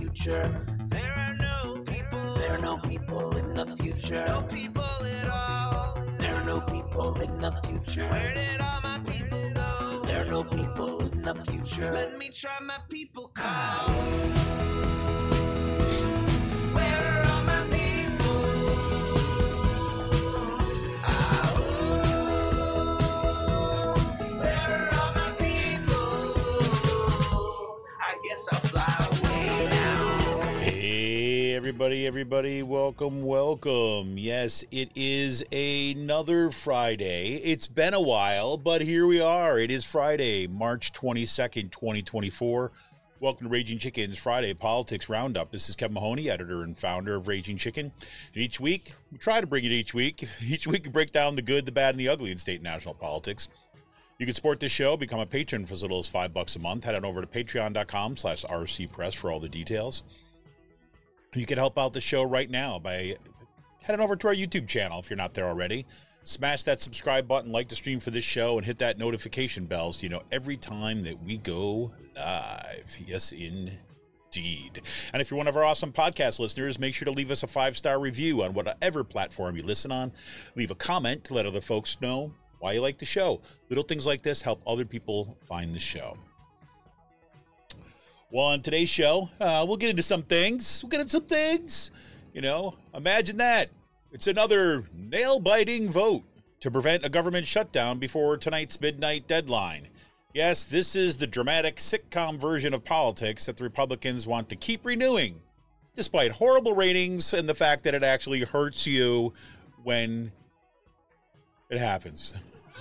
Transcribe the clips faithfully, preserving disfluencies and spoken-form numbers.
future. There are no people. There are no people in the future. No people at all. There are no people in the future. Where did all my people go? There are no people in the future. Let me try my people call. Where are all my people? Oh, where are all my people? I guess I'll fly away now. Hey, everybody, everybody, welcome, welcome. Yes, it is another Friday. It's been a while, but here we are. It is Friday, March twenty-second, twenty twenty-four. Welcome to Raging Chicken's Friday Politics Roundup. This is Kevin Mahoney, editor and founder of Raging Chicken. And each week, we try to bring it each week. Each week, we break down the good, the bad, and the ugly in state and national politics. You can support this show, become a patron for as little as five bucks a month. Head on over to patreon.com slash rcpress for all the details. You can help out the show right now by heading over to our YouTube channel if you're not there already. Smash that subscribe button, like the stream for this show, and hit that notification bell so you know every time that we go live. Yes, indeed. And if you're one of our awesome podcast listeners, make sure to leave us a five-star review on whatever platform you listen on. Leave a comment to let other folks know why you like the show. Little things like this help other people find the show. Well, on today's show, uh, we'll get into some things. We'll get into some things. You know, imagine that. It's another nail-biting vote to prevent a government shutdown before tonight's midnight deadline. Yes, this is the dramatic sitcom version of politics that the Republicans want to keep renewing, despite horrible ratings and the fact that it actually hurts you when it happens.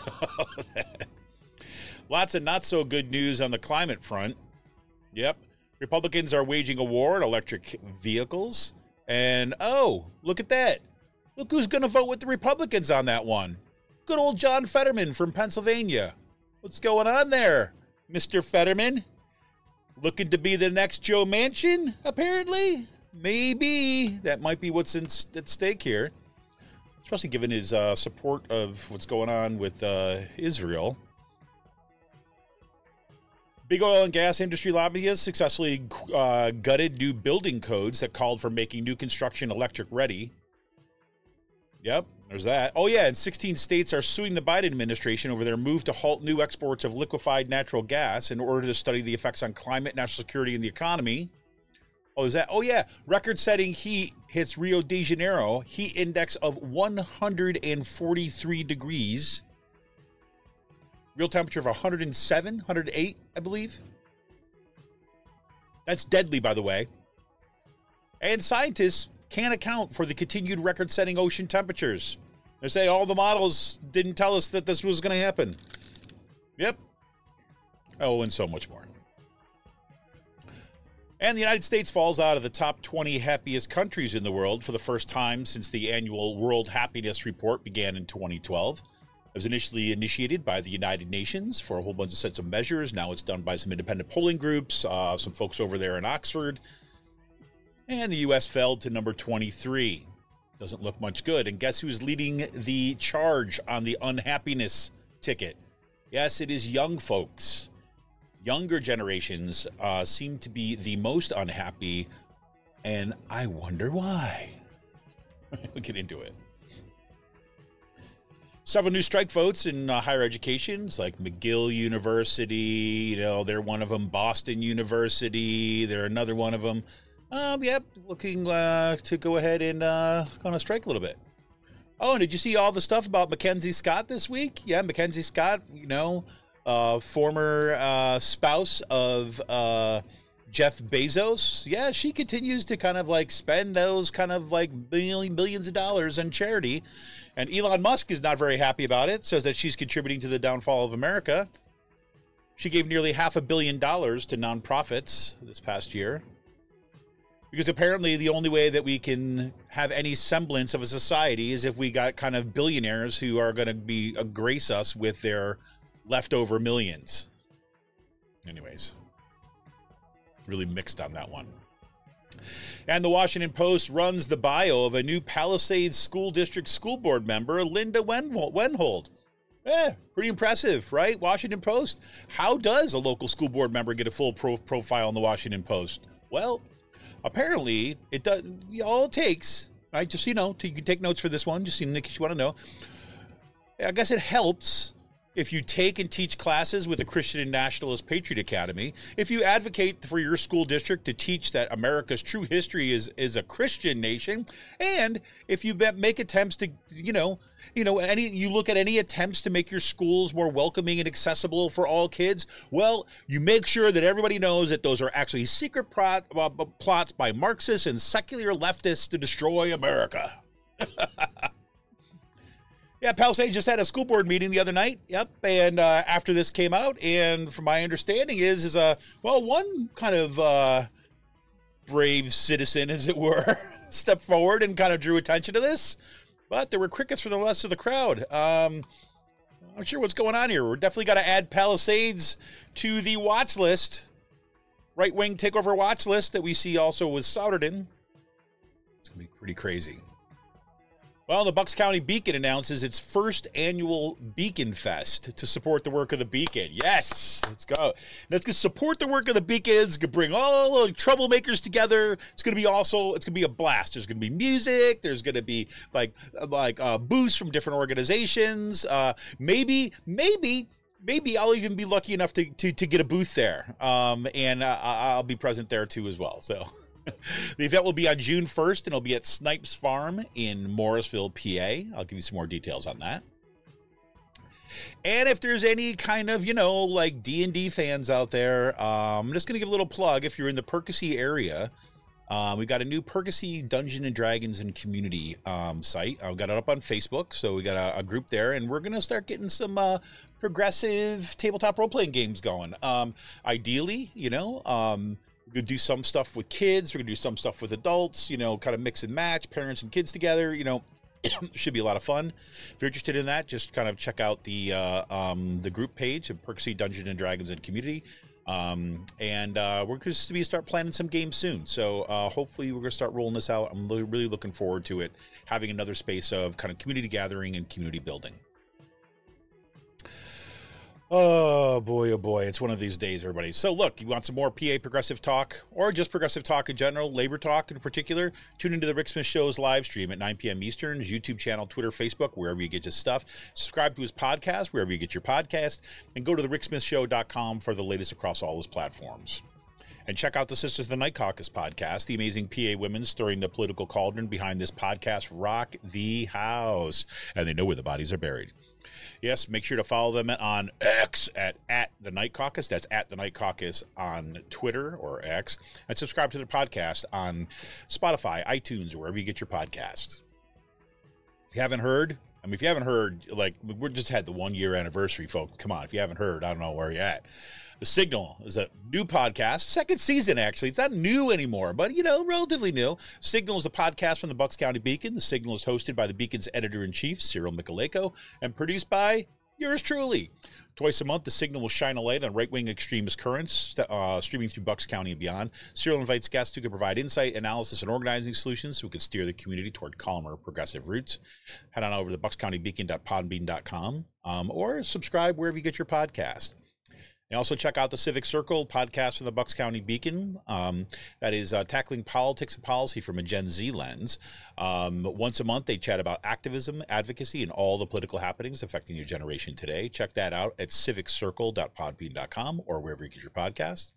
Lots of not-so-good news on the climate front. Yep, Republicans are waging a war on electric vehicles. And, oh, look at that. Look who's going to vote with the Republicans on that one. Good old John Fetterman from Pennsylvania. What's going on there, Mister Fetterman? Looking to be the next Joe Manchin, apparently? Maybe. That might be what's in, at stake here. Especially given his uh, support of what's going on with uh, Israel. Big oil and gas industry lobbyists successfully uh, gutted new building codes that called for making new construction electric ready. Yep, there's that. Oh, yeah, and sixteen states are suing the Biden administration over their move to halt new exports of liquefied natural gas in order to study the effects on climate, national security, and the economy. Oh, is that? Oh, yeah, record-setting heat hits Rio de Janeiro. Heat index of one hundred forty-three degrees. Real temperature of one hundred seven, one hundred eight, I believe. That's deadly, by the way. And scientists can't account for the continued record-setting ocean temperatures. They say all the models didn't tell us that this was going to happen. Yep. Oh, and so much more. And the United States falls out of the top twenty happiest countries in the world for the first time since the annual World Happiness Report began in twenty twelve. It was initially initiated by the United Nations for a whole bunch of sets of measures. Now it's done by some independent polling groups, uh, some folks over there in Oxford. And the U S fell to number twenty-three. Doesn't look much good. And guess who's leading the charge on the unhappiness ticket? Yes, it is young folks. Younger generations uh, seem to be the most unhappy, and I wonder why. We'll get into it. Several new strike votes in uh, higher educations, like McGill University, you know, they're one of them. Boston University, they're another one of them. Um, yep, looking uh, to go ahead and uh, go on a strike a little bit. Oh, and did you see all the stuff about Mackenzie Scott this week? Yeah, Mackenzie Scott, you know, uh, former uh, spouse of uh, Jeff Bezos. Yeah, she continues to kind of like spend those kind of like billion, billions of dollars on charity. And Elon Musk is not very happy about it, says that she's contributing to the downfall of America. She gave nearly half a billion dollars to nonprofits this past year. Because apparently the only way that we can have any semblance of a society is if we got kind of billionaires who are going to be uh, grace us with their leftover millions. Anyways, really mixed on that one. And the Washington Post runs the bio of a new Palisades School District School Board member, Linda Wenhold. Eh, pretty impressive, right? Washington Post. How does a local school board member get a full pro- profile in the Washington Post? Well, apparently it does. All it takes, right? Just so you know, you can take notes for this one. Just in case you want to know. I guess it helps if you take and teach classes with the Christian and Nationalist Patriot Academy, if you advocate for your school district to teach that America's true history is is a Christian nation, and if you make attempts to, you know, you know, any you look at any attempts to make your schools more welcoming and accessible for all kids, well, you make sure that everybody knows that those are actually secret plot, uh, plots by Marxists and secular leftists to destroy America. Yeah, Palisades just had a school board meeting the other night. Yep, and uh, after this came out, and from my understanding is, is uh, well, one kind of uh, brave citizen, as it were, stepped forward and kind of drew attention to this, but there were crickets for the rest of the crowd. Um, I'm not sure what's going on here. We're definitely got to add Palisades to the watch list, right-wing takeover watch list that we see also with Souderton. It's going to be pretty crazy. Well, the Bucks County Beacon announces its first annual Beacon Fest to support the work of the Beacon. Yes, let's go. Let's go support the work of the Beacons. Gonna bring all the troublemakers together. It's gonna be also. It's gonna be a blast. There's gonna be music. There's gonna be like like uh, booths from different organizations. Uh, maybe maybe. Maybe I'll even be lucky enough to to, to get a booth there, um, and uh, I'll be present there too as well. So. The event will be on June first, and it'll be at Snipes Farm in Morrisville, P A. I'll give you some more details on that. And if there's any kind of, you know, like D and D fans out there, um, I'm just going to give a little plug. If you're in the Percy area, um, we've got a new Percy Dungeons and Dragons and community um, site. I've got it up on Facebook, so we got a, a group there, and we're going to start getting some uh, progressive tabletop role-playing games going. Um, ideally, you know... Um, We're going to do some stuff with kids. We're going to do some stuff with adults, you know, kind of mix and match, parents and kids together, you know, should be a lot of fun. If you're interested in that, just kind of check out the uh, um, the group page of Percy Dungeons and Dragons and Community. Um, and uh, we're going to start planning some games soon. So uh, hopefully we're going to start rolling this out. I'm really looking forward to it, having another space of kind of community gathering and community building. Oh, boy, oh, boy. It's one of these days, everybody. So, look, you want some more P A progressive talk or just progressive talk in general, labor talk in particular, tune into the Rick Smith Show's live stream at nine p.m. Eastern, his YouTube channel, Twitter, Facebook, wherever you get your stuff. Subscribe to his podcast, wherever you get your podcast, and go to the rick smith show dot com for the latest across all his platforms. And check out the Sisters of the Night Caucus podcast, the amazing P A women stirring the political cauldron behind this podcast rock the house. And they know where the bodies are buried. Yes, make sure to follow them on X at, at the Night Caucus. That's at the Night Caucus on Twitter or X. And subscribe to their podcast on Spotify, iTunes, or wherever you get your podcasts. If you haven't heard, I mean, if you haven't heard, like, we just had the one-year anniversary, folks. Come on, if you haven't heard, I don't know where you're at. The Signal is a new podcast, second season, actually. It's not new anymore, but, you know, relatively new. Signal is a podcast from the Bucks County Beacon. The Signal is hosted by the Beacon's editor-in-chief, Cyril Michaleko, and produced by yours truly. Twice a month, the Signal will shine a light on right-wing extremist currents, uh, streaming through Bucks County and beyond. Cyril invites guests who can provide insight, analysis, and organizing solutions so we can steer the community toward calmer, progressive roots. Head on over to bucks county beacon dot podbean dot com um, or subscribe wherever you get your podcast. And also check out the Civic Circle podcast from the Bucks County Beacon. Um, that is uh, tackling politics and policy from a Gen Z lens. Um, once a month, they chat about activism, advocacy, and all the political happenings affecting your generation today. Check that out at civic circle dot podbean dot com or wherever you get your podcast.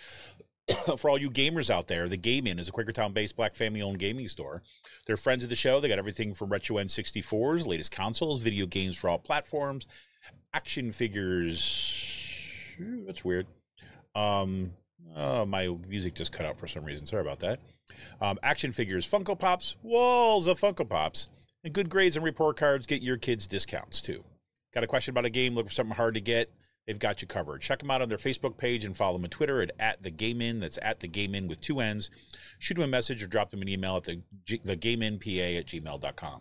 For all you gamers out there, the Game In is a Quakertown-based black family-owned gaming store. They're friends of the show. They got everything from retro N sixty-fours, latest consoles, video games for all platforms, action figures... That's weird. Um, oh, my music just cut out for some reason. Sorry about that. Um, action figures, Funko Pops, walls of Funko Pops, and good grades and report cards get your kids discounts too. Got a question about a game? Look for something hard to get? They've got you covered. Check them out on their Facebook page and follow them on Twitter at, at the Game In. That's at the Game In with two N's. Shoot them a message or drop them an email at the the game in p a at gmail dot com.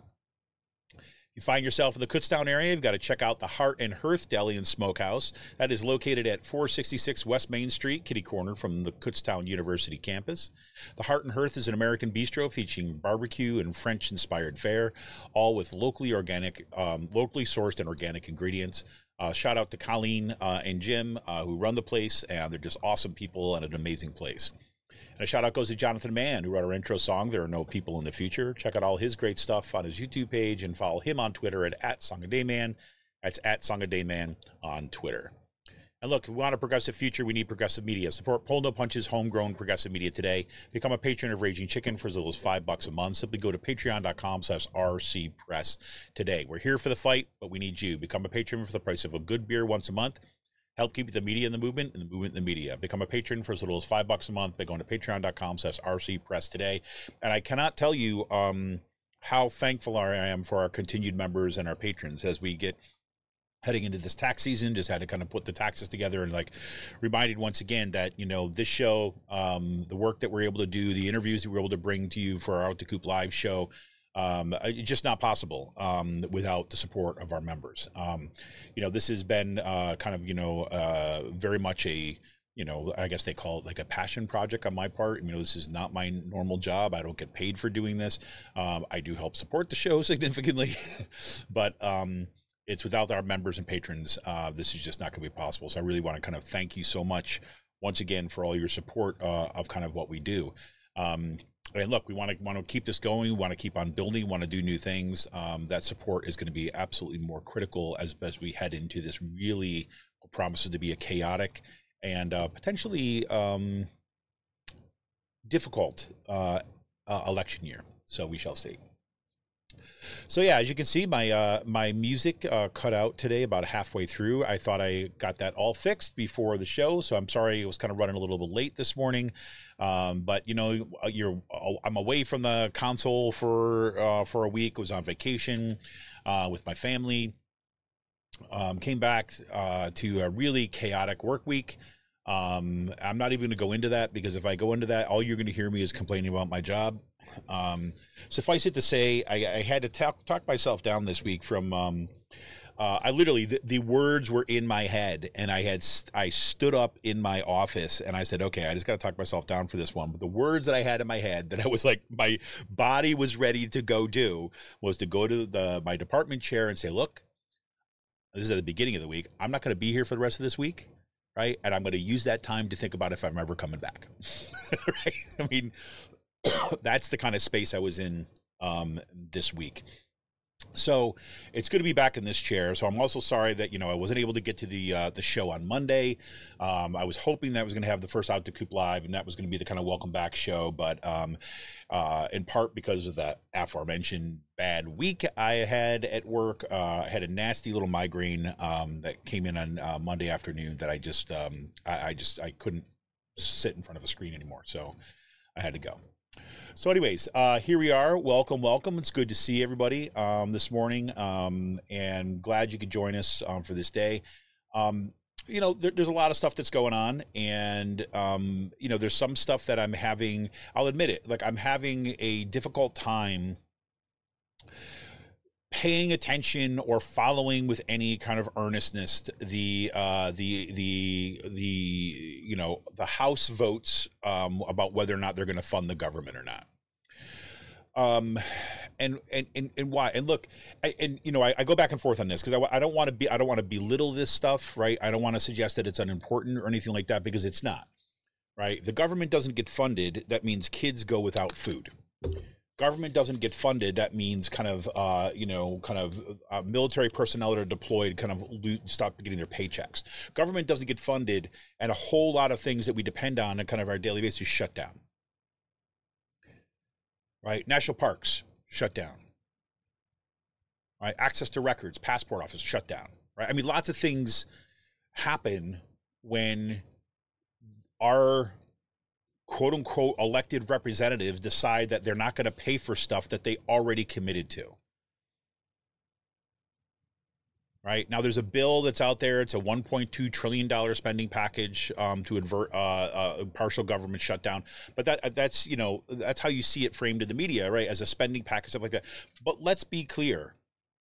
You find yourself in the Kutztown area, you've got to check out the Heart and Hearth Deli and Smokehouse. That is located at four sixty-six West Main Street, kitty corner from the Kutztown University campus. The Heart and Hearth is an American bistro featuring barbecue and French-inspired fare, all with locally organic, um, locally sourced and organic ingredients. Uh, shout out to Colleen uh, and Jim uh, who run the place, and they're just awesome people and an amazing place. And a shout out goes to Jonathan Mann, who wrote our intro song, There Are No People in the Future. Check out all his great stuff on his YouTube page and follow him on Twitter at, at Song a Day Man. That's at Song a Day Man on Twitter. And look, if we want a progressive future, we need progressive media. Support Pull No Punches, homegrown progressive media today. Become a patron of Raging Chicken for as little as five bucks a month. Simply go to patreon.com slash rcpress today. We're here for the fight, but we need you. Become a patron for the price of a good beer once a month. Help keep the media in the movement and the movement in the media. Become a patron for as little as five bucks a month by going to patreon.com slash rcpress today. And I cannot tell you um, how thankful I am for our continued members and our patrons as we get heading into this tax season. Just had to kind of put the taxes together and like reminded once again that, you know, this show, um, the work that we're able to do, the interviews that we're able to bring to you for our Out the Coop live show, um, it's just not possible um, without the support of our members. Um, you know, this has been uh, kind of, you know, uh, very much a, you know, I guess they call it like a passion project on my part. You know, this is not my normal job. I don't get paid for doing this. Um, I do help support the show significantly, but, um, it's without our members and patrons, uh, this is just not going to be possible. So I really want to kind of thank you so much once again for all your support uh, of kind of what we do. Um, and look, we want to want to keep this going. We want to keep on building. We want to do new things. Um, that support is going to be absolutely more critical as as we head into this really what promises to be a chaotic and uh, potentially um, difficult uh, uh, election year. So we shall see. So yeah, as you can see, my uh, my music uh, cut out today about halfway through. I thought I got that all fixed before the show, so I'm sorry it was kind of running a little bit late this morning. Um, but you know, you're I'm away from the console for uh, for a week. I was on vacation uh, with my family. Um, came back uh, to a really chaotic work week. Um, I'm not even going to go into that because if I go into that, all you're going to hear me is complaining about my job. Um, suffice it to say, I, I had to talk, talk myself down this week from, um, uh, I literally, the, the words were in my head and I had, st- I stood up in my office and I said, okay, I just got to talk myself down for this one. But the words that I had in my head that I was like, my body was ready to go do was to go to the, my department chair and say, look, this is at the beginning of the week. I'm not going to be here for the rest of this week. Right. And I'm going to use that time to think about if I'm ever coming back. Right. I mean, that's the kind of space I was in um, this week. So it's good to be back in this chair. So I'm also sorry that, you know, I wasn't able to get to the uh, the show on Monday. Um, I was hoping that I was going to have the first Out the Coop Live, and that was going to be the kind of welcome back show. But um, uh, in part because of that aforementioned bad week I had at work, uh, I had a nasty little migraine um, that came in on uh, Monday afternoon that I just, um, I, I just, I couldn't sit in front of a screen anymore. So I had to go. So anyways, uh, here we are. Welcome, welcome. It's good to see everybody um, this morning, um, and glad you could join us um, for this day. Um, you know, there, there's a lot of stuff that's going on, and, um, you know, there's some stuff that I'm having, I'll admit it, like I'm having a difficult time paying attention or following with any kind of earnestness the uh, the the the you know the House votes um, about whether or not they're going to fund the government or not. Um, and and and, and why? And look, I, and you know, I, I go back and forth on this because I, I don't want to be I don't want to belittle this stuff, right? I don't want to suggest that it's unimportant or anything like that because it's not, right? The government doesn't get funded. That means kids go without food. Government doesn't get funded. That means kind of, uh, you know, kind of uh, military personnel that are deployed kind of lo- stop getting their paychecks. Government doesn't get funded, and a whole lot of things that we depend on on kind of our daily basis shut down. Right? National parks shut down. Right? Access to records, passport office shut down. Right? I mean, lots of things happen when our quote unquote elected representatives decide that they're not going to pay for stuff that they already committed to. Right now, there's a bill that's out there. It's a one point two trillion dollars spending package um, to avert uh, uh, partial government shutdown. But that that's, you know, that's how you see it framed in the media, right? As a spending package, stuff like that. But let's be clear.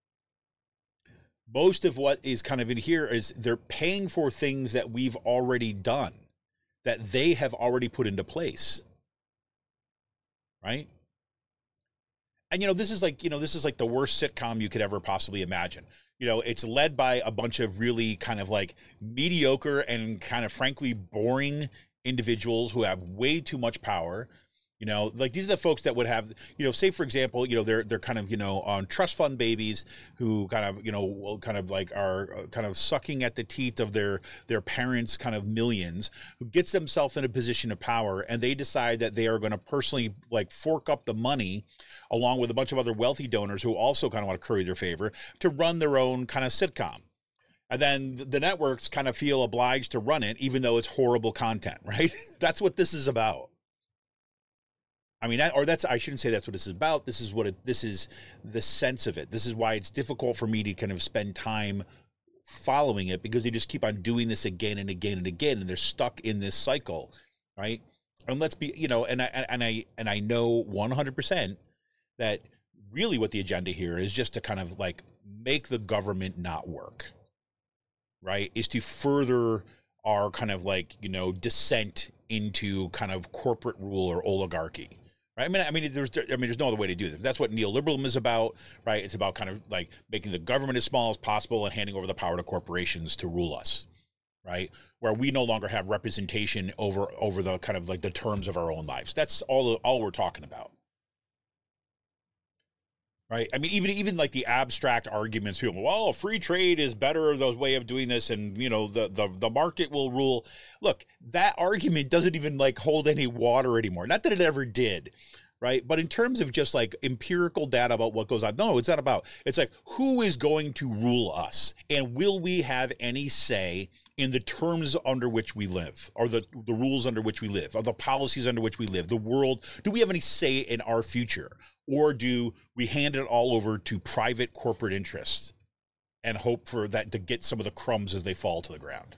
Most of what is kind of in here is they're paying for things that we've already done, that they have already put into place, right? And, you know, this is like, you know, this is like the worst sitcom you could ever possibly imagine. You know, it's led by a bunch of really kind of like mediocre and kind of frankly boring individuals who have way too much power. You know, like these are the folks that would have, you know, say, for example, you know, they're they're kind of, you know, on trust fund babies who kind of, you know, will kind of like are kind of sucking at the teeth of their their parents' kind of millions, who gets themselves in a position of power, and they decide that they are going to personally like fork up the money along with a bunch of other wealthy donors who also kind of want to curry their favor to run their own kind of sitcom. And then the networks kind of feel obliged to run it, even though it's horrible content, right? That's what this is about. I mean, that, or that's, I shouldn't say that's what this is about. This is what it, this is the sense of it. This is why it's difficult for me to kind of spend time following it, because they just keep on doing this again and again and again, and they're stuck in this cycle, right? And let's be, you know, and I, and I, and I know one hundred percent that really what the agenda here is just to kind of like make the government not work, right? Is to further our kind of like, you know, descent into kind of corporate rule or oligarchy. Right? I mean, I mean, there's, I mean, there's no other way to do this. That's what neoliberalism is about, right? It's about kind of like making the government as small as possible and handing over the power to corporations to rule us, right? Where we no longer have representation over over the kind of like the terms of our own lives. That's all all we're talking about, right? I mean, even even like the abstract arguments, people, well, free trade is better, those way of doing this, and you know, the the the market will rule. Look, that argument doesn't even like hold any water anymore. Not that it ever did, right? But in terms of just like empirical data about what goes on, no, it's not about. It's like, who is going to rule us, and will we have any say in the terms under which we live, or the the rules under which we live, or the policies under which we live, the world? Do we have any say in our future? Or do we hand it all over to private corporate interests and hope for that to get some of the crumbs as they fall to the ground?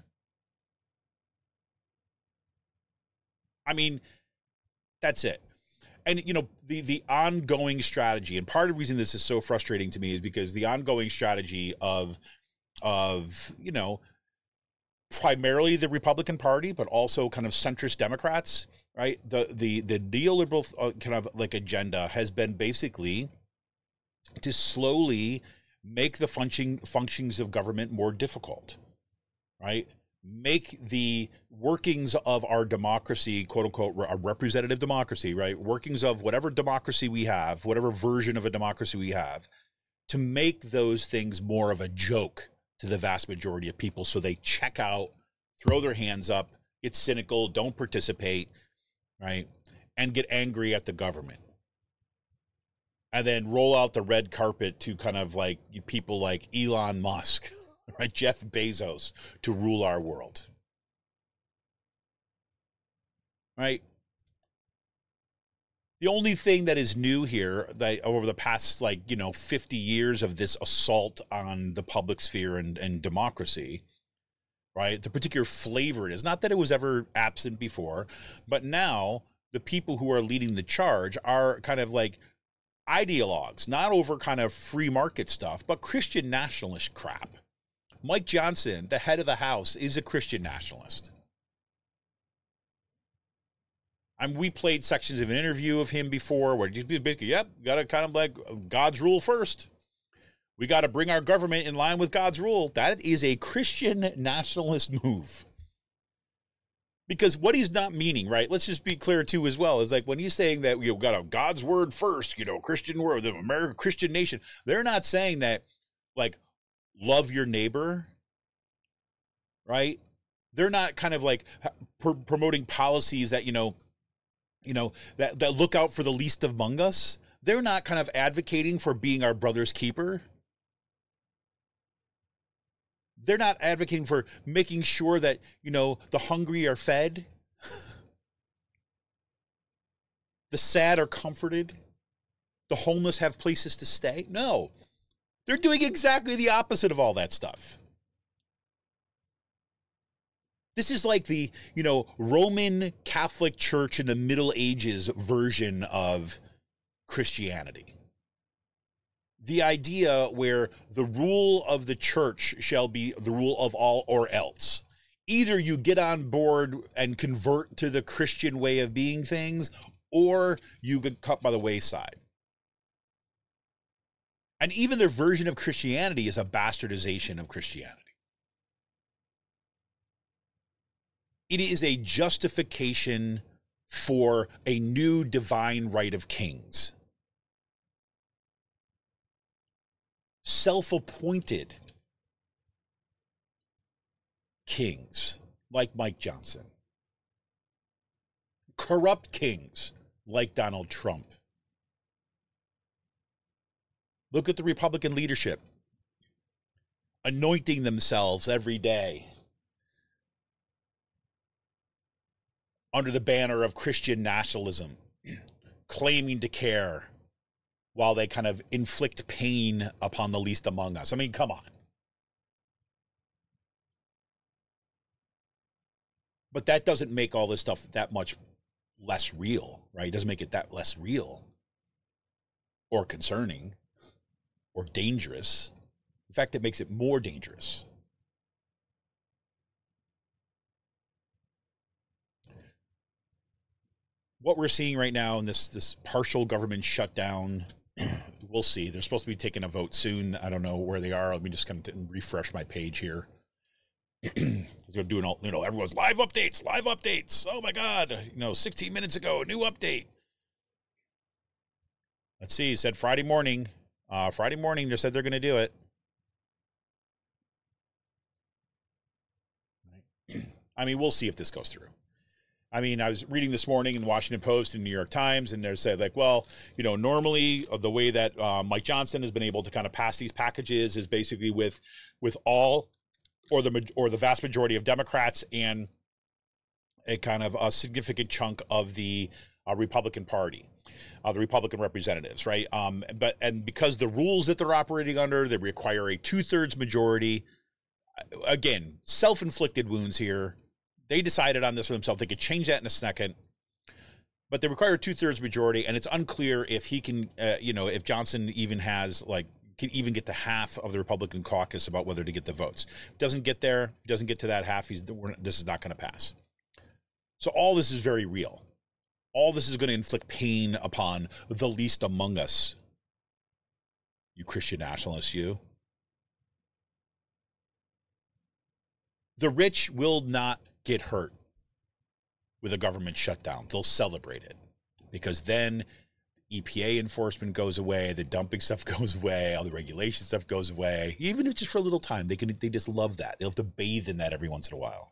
I mean, that's it. And, you know, the, the ongoing strategy, and part of the reason this is so frustrating to me is because the ongoing strategy of, of, you know, primarily the Republican Party, but also kind of centrist Democrats, right? The the the neoliberal uh, kind of like agenda has been basically to slowly make the function functions of government more difficult, right? Make the workings of our democracy, quote unquote, a representative democracy, right? Workings of whatever democracy we have, whatever version of a democracy we have, to make those things more of a joke to the vast majority of people, so they check out, throw their hands up, get cynical, don't participate, right? And get angry at the government. And then roll out the red carpet to kind of like people like Elon Musk, right? Jeff Bezos, to rule our world. Right? The only thing that is new here, that over the past, like, you know, fifty years of this assault on the public sphere and, and democracy, right? The particular flavor it is, not that it was ever absent before, but now the people who are leading the charge are kind of like ideologues, not over kind of free market stuff, but Christian nationalist crap. Mike Johnson, the head of the House, is a Christian nationalist. I mean, we played sections of an interview of him before where he's basically, yep, got to kind of like God's rule first. We got to bring our government in line with God's rule. That is a Christian nationalist move. Because what he's not meaning, right? Let's just be clear too as well, is like when he's saying that we you know, got a God's word first, you know, Christian word, the American Christian nation. They're not saying that like love your neighbor, right? They're not kind of like pr- promoting policies that, you know, you know, that, that look out for the least among us. They're not kind of advocating for being our brother's keeper. They're not advocating for making sure that, you know, the hungry are fed, the sad are comforted, the homeless have places to stay. No, they're doing exactly the opposite of all that stuff. This is like the, you know, Roman Catholic Church in the Middle Ages version of Christianity. The idea where the rule of the church shall be the rule of all or else. Either you get on board and convert to the Christian way of being things, or you get cut by the wayside. And even their version of Christianity is a bastardization of Christianity. It is a justification for a new divine right of kings. Self-appointed kings like Mike Johnson. Corrupt kings like Donald Trump. Look at the Republican leadership anointing themselves every day under the banner of Christian nationalism, claiming to care while they kind of inflict pain upon the least among us. I mean, come on. But that doesn't make all this stuff that much less real, right? It doesn't make it that less real or concerning or dangerous. In fact, it makes it more dangerous. What we're seeing right now in this, this partial government shutdown, we'll see. They're supposed to be taking a vote soon. I don't know where they are. Let me just kind of refresh my page here. They're doing all, you know, everyone's live updates, live updates. Oh my God. You know, sixteen minutes ago, a new update. Let's see. It said Friday morning. Uh, Friday morning, they said they're going to do it. I mean, we'll see if this goes through. I mean, I was reading this morning in the Washington Post and New York Times, and they said, like, well, you know, normally the way that uh, Mike Johnson has been able to kind of pass these packages is basically with with all or the or the vast majority of Democrats and a kind of a significant chunk of the uh, Republican Party, uh, the Republican representatives, right? Um, but and because the rules that they're operating under, they require a two-thirds majority. Again, self-inflicted wounds here. They decided on this for themselves. They could change that in a second, but they require a two-thirds majority, and it's unclear if he can, uh, you know, if Johnson even has, like, can even get to half of the Republican caucus about whether to get the votes. Doesn't get there, doesn't get to that half, he's, this is not going to pass. So all this is very real. All this is going to inflict pain upon the least among us. You Christian nationalists, you. The rich will not get hurt with a government shutdown. They'll celebrate it because then E P A enforcement goes away, the dumping stuff goes away, all the regulation stuff goes away. Even if just for a little time, they can they just love that. They'll have to bathe in that every once in a while.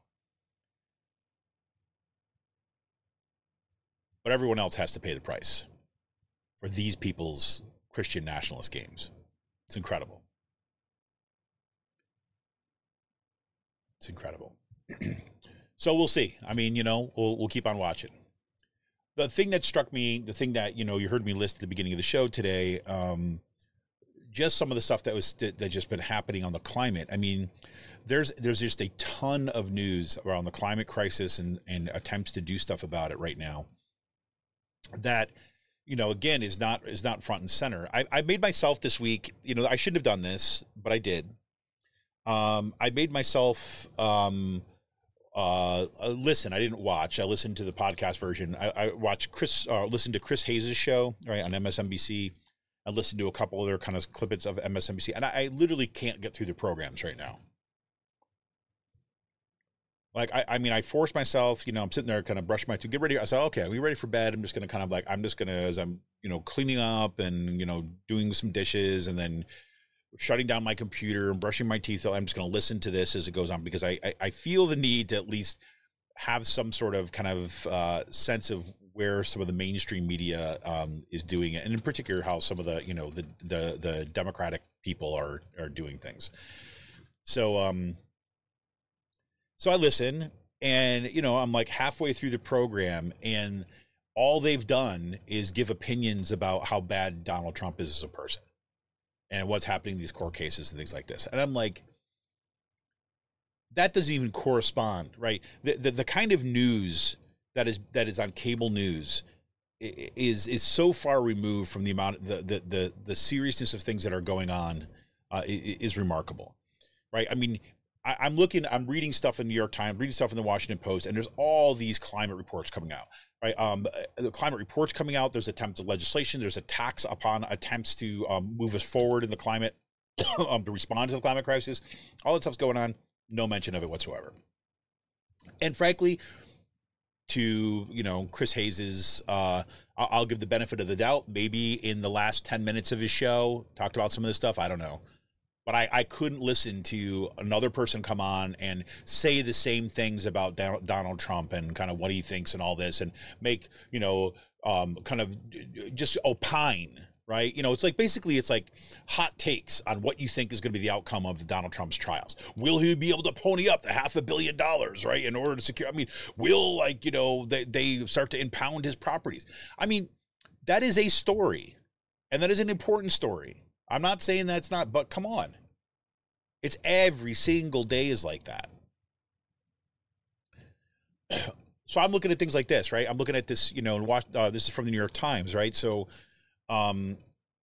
But everyone else has to pay the price for these people's Christian nationalist games. It's incredible. It's incredible. So we'll see. I mean, you know, we'll we'll keep on watching. The thing that struck me, the thing that, you know, you heard me list at the beginning of the show today, um, just some of the stuff that was that, that just been happening on the climate. I mean, there's there's just a ton of news around the climate crisis and and attempts to do stuff about it right now. That, you know, again, is not is not front and center. I, I made myself this week, you know, I shouldn't have done this, but I did. Um, I made myself. Um, Uh, listen, I didn't watch. I listened to the podcast version. I, I watched Chris, uh, listened to Chris Hayes' show, right, on M S N B C. I listened to a couple other kind of clippets of M S N B C, and I, I literally can't get through the programs right now. Like, I, I mean, I forced myself, you know, I'm sitting there kind of brushing my teeth, get ready. I said, okay, are we ready for bed? I'm just going to kind of like, I'm just going to, as I'm, you know, cleaning up and, you know, doing some dishes and then shutting down my computer and brushing my teeth. I'm just going to listen to this as it goes on because I, I, I feel the need to at least have some sort of kind of uh, sense of where some of the mainstream media um, is doing it. And in particular, how some of the, you know, the, the, the Democratic people are, are doing things. So, um, so I listen and, you know, I'm like halfway through the program and all they've done is give opinions about how bad Donald Trump is as a person. And what's happening in these court cases and things like this. And I'm like, that doesn't even correspond, right? The, the the kind of news that is that is on cable news is is so far removed from the amount, the the the, the seriousness of things that are going on uh, is remarkable, right? I mean, I, I'm looking, I'm reading stuff in the New York Times, reading stuff in the Washington Post, and there's all these climate reports coming out, right? Um, the climate reports coming out, there's attempts at legislation, there's attacks upon attempts to um, move us forward in the climate, um, to respond to the climate crisis. All that stuff's going on, no mention of it whatsoever. And frankly, to, you know, Chris Hayes's, uh, I'll give the benefit of the doubt. Maybe in the last ten minutes of his show, talked about some of this stuff. I don't know. But I, I couldn't listen to another person come on and say the same things about Donald Trump and kind of what he thinks and all this, and make, you know, um, kind of just opine, right? You know, it's like basically it's like hot takes on what you think is going to be the outcome of Donald Trump's trials. Will he be able to pony up the half a billion dollars, right, in order to secure? I mean, will, like, you know, they, they start to impound his properties? I mean, that is a story, and that is an important story. I'm not saying that's not, but come on. It's every single day is like that. So I'm looking at things like this, right? I'm looking at this, you know, and watch, uh, this is from the New York Times, right? So, um,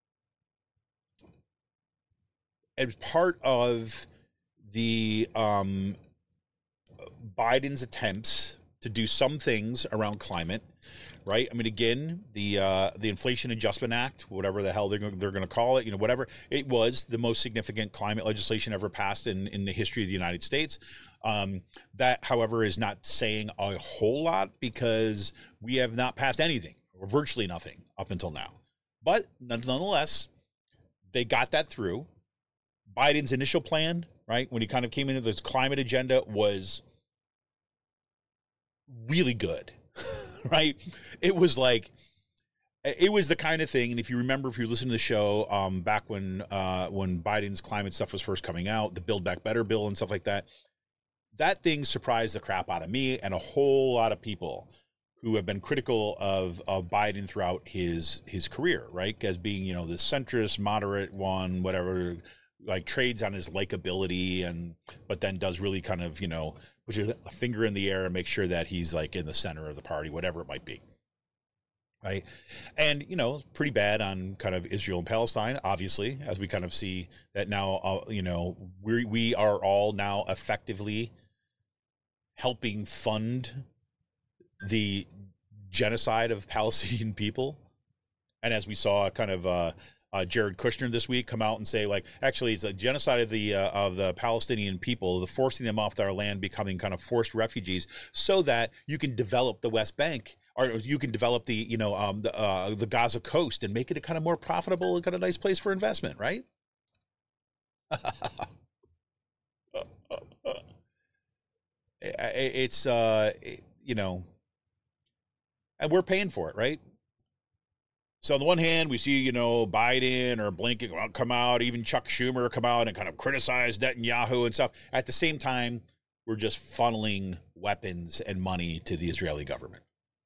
as part of the um, Biden's attempts to do some things around climate, right? I mean, again, the uh, the Inflation Adjustment Act, whatever the hell they're going, they're going to call it, you know, whatever. It was the most significant climate legislation ever passed in, in the history of the United States. Um, that, however, is not saying a whole lot because we have not passed anything, or virtually nothing up until now. But nonetheless, they got that through. Biden's initial plan, right, when he kind of came into this climate agenda, was really good. Right? It was like, it was the kind of thing, and if you remember, if you listen to the show um, back when uh, when Biden's climate stuff was first coming out, the Build Back Better bill and stuff like that, that thing surprised the crap out of me and a whole lot of people who have been critical of, of Biden throughout his his career, right? As being, you know, the centrist, moderate one, whatever, like trades on his likability, and but then does really kind of, you know, push a finger in the air and make sure that he's like in the center of the party, whatever it might be, right? And, you know, pretty bad on kind of Israel and Palestine, obviously, as we kind of see that now, uh, you know, we we are all now effectively helping fund the genocide of Palestinian people. And as we saw kind of uh, uh, Jared Kushner this week come out and say, like, actually, it's a genocide of the uh, of the Palestinian people, the forcing them off their land, becoming kind of forced refugees, so that you can develop the West Bank, or you can develop the, you know, um, the, uh, the Gaza coast and make it a kind of more profitable and kind of nice place for investment, right? It's, uh, you know, and we're paying for it, right? So on the one hand, we see, you know, Biden or Blinken come out, even Chuck Schumer come out and kind of criticize Netanyahu and stuff. At the same time, we're just funneling weapons and money to the Israeli government.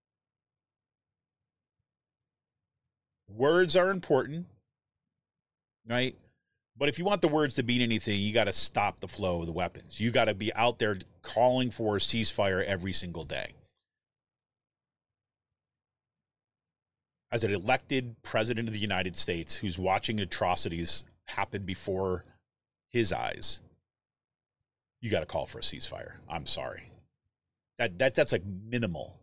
Words are important, right? But if you want the words to mean anything, you got to stop the flow of the weapons. You got to be out there calling for a ceasefire every single day. As an elected president of the United States who's watching atrocities happen before his eyes, you got to call for a ceasefire. I'm sorry. That that that's like minimal.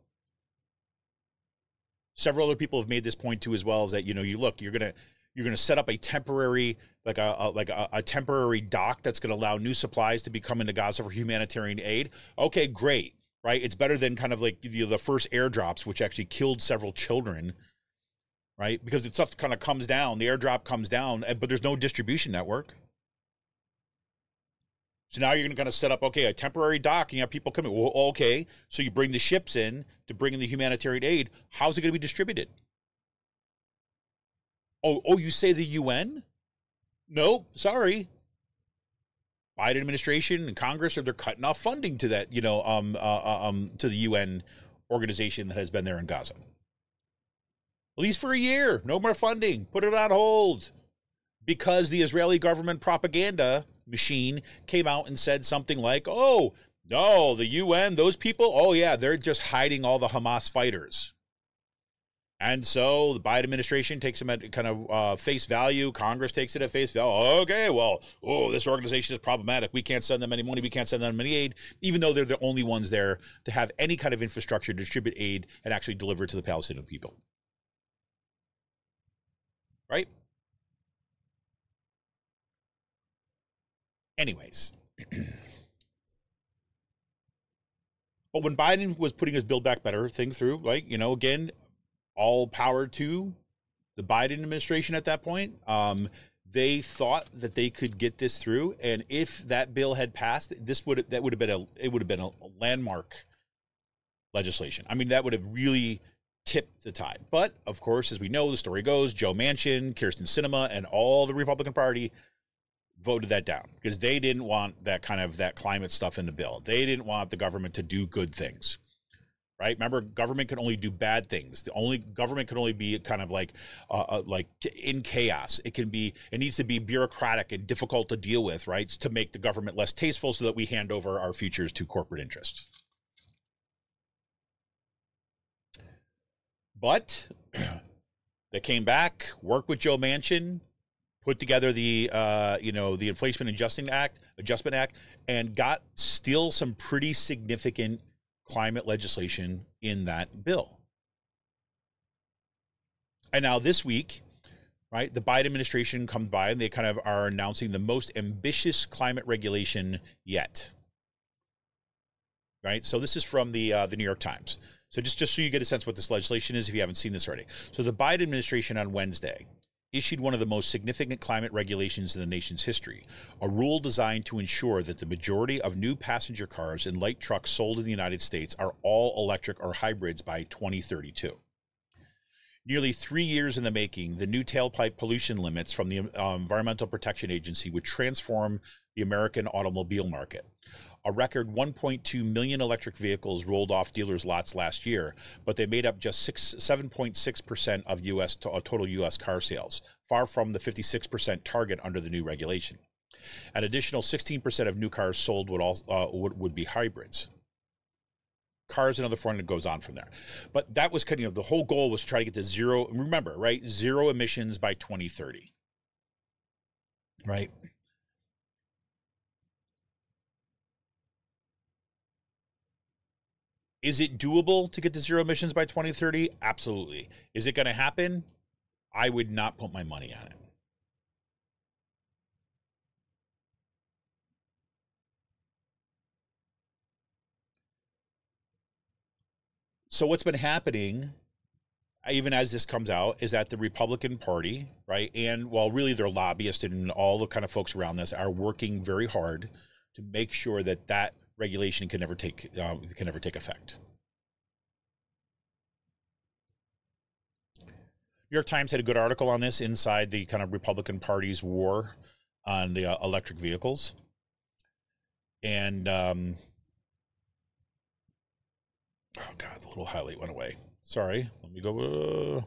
Several other people have made this point too, as well, is that, you know, you look, you're gonna you're gonna set up a temporary, like a, a like a, a temporary dock that's gonna allow new supplies to be coming to Gaza for humanitarian aid. Okay, great, right? It's better than kind of like the, the first airdrops, which actually killed several children. Right? Because the stuff kind of comes down, the airdrop comes down, but there's no distribution network. So now you're going to kind of set up, okay, a temporary dock, and you have people coming. Well, okay, so you bring the ships in to bring in the humanitarian aid. How's it going to be distributed? Oh, oh, you say the U N? No, sorry. Biden administration and Congress, are they're cutting off funding to that, you know, um, uh, um, to the U N organization that has been there in Gaza. At least for a year, no more funding. Put it on hold. Because the Israeli government propaganda machine came out and said something like, oh, no, the U N, those people, oh, yeah, they're just hiding all the Hamas fighters. And so the Biden administration takes them at kind of uh, face value. Congress takes it at face value. Okay, well, oh, this organization is problematic. We can't send them any money. We can't send them any aid, even though they're the only ones there to have any kind of infrastructure to distribute aid and actually deliver it to the Palestinian people. Right? Anyways. But when Biden was putting his Build Back Better thing through, like, you know, again, all power to the Biden administration at that point. Um, they thought that they could get this through, and if that bill had passed, this would that would have been a it would have been a landmark legislation. I mean, that would have really tipped the tide. But of course, as we know, the story goes, Joe Manchin, Kyrsten Sinema, and all the Republican Party voted that down because they didn't want that kind of that climate stuff in the bill. They didn't want the government to do good things. Right? Remember, government can only do bad things. The only government can only be kind of like, uh, uh, like in chaos. It can be, it needs to be bureaucratic and difficult to deal with, right? To make the government less tasteful, so that we hand over our futures to corporate interests. But they came back, worked with Joe Manchin, put together the, uh, you know, the Inflation Adjusting Act, Adjustment Act, and got still some pretty significant climate legislation in that bill. And now this week, right, the Biden administration comes by and they kind of are announcing the most ambitious climate regulation yet. Right? So this is from the uh, the New York Times. So just, just so you get a sense of what this legislation is, if you haven't seen this already. So the Biden administration on Wednesday issued one of the most significant climate regulations in the nation's history, a rule designed to ensure that the majority of new passenger cars and light trucks sold in the United States are all electric or hybrids by twenty thirty-two. Nearly three years in the making, the new tailpipe pollution limits from the uh, Environmental Protection Agency would transform the American automobile market. A record one point two million electric vehicles rolled off dealers' lots last year, but they made up just seven point six percent of U S to, uh, total U S car sales, far from the fifty-six percent target under the new regulation. An additional sixteen percent of new cars sold would, all, uh, would, would be hybrids. Cars, another four hundred, goes on from there. But that was kind of, you know, the whole goal was to try to get to zero, remember, right, zero emissions by twenty thirty. Right? Is it doable to get to zero emissions by twenty thirty? Absolutely. Is it going to happen? I would not put my money on it. So what's been happening, even as this comes out, is that the Republican Party, right, and while really their lobbyists and all the kind of folks around this are working very hard to make sure that that regulation can never take uh, can never take effect. New York Times had a good article on this inside the kind of Republican Party's war on the uh, electric vehicles. And, um, oh God, the little highlight went away. Sorry, let me go. Uh,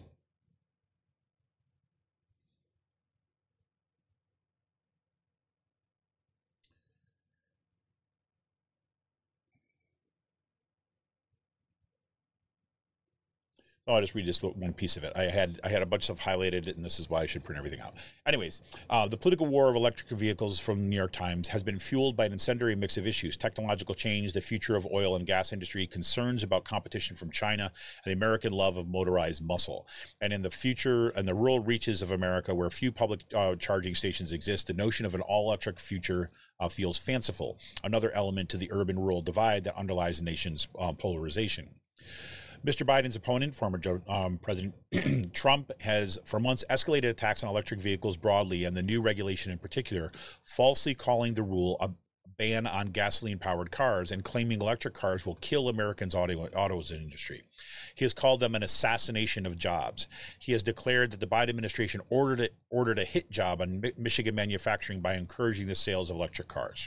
Oh, I'll just read this one piece of it. I had I had a bunch of stuff highlighted, and this is why I should print everything out. Anyways, uh, the political war of electric vehicles from the New York Times has been fueled by an incendiary mix of issues: technological change, the future of oil and gas industry, concerns about competition from China, and the American love of motorized muscle. And in the future, and the rural reaches of America, where few public uh, charging stations exist, the notion of an all-electric future uh, feels fanciful. Another element to the urban-rural divide that underlies the nation's uh, polarization. Mister Biden's opponent, former um, President Trump, has for months escalated attacks on electric vehicles broadly and the new regulation in particular, falsely calling the rule a ban on gasoline-powered cars and claiming electric cars will kill Americans' auto, autos industry. He has called them an assassination of jobs. He has declared that the Biden administration ordered a, ordered a hit job on Mi- Michigan manufacturing by encouraging the sales of electric cars.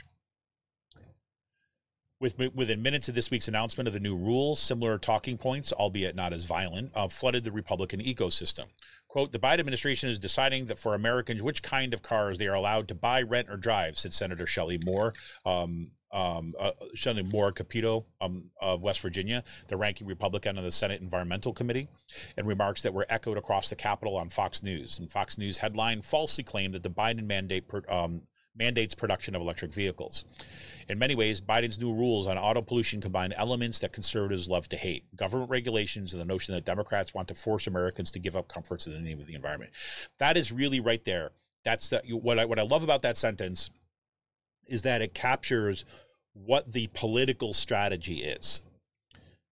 With, within minutes of this week's announcement of the new rules, similar talking points, albeit not as violent, uh, flooded the Republican ecosystem. Quote, the Biden administration is deciding that for Americans which kind of cars they are allowed to buy, rent, or drive, said Senator Shelley Moore, um, um, uh, Shelley Moore Capito um, of West Virginia, the ranking Republican on the Senate Environmental Committee, and remarks that were echoed across the Capitol on Fox News. And Fox News headline falsely claimed that the Biden mandate per, um, mandates production of electric vehicles. In many ways, Biden's new rules on auto pollution combine elements that conservatives love to hate: government regulations and the notion that Democrats want to force Americans to give up comforts in the name of the environment. That is really right there. That's the, what I what I love about that sentence is that it captures what the political strategy is.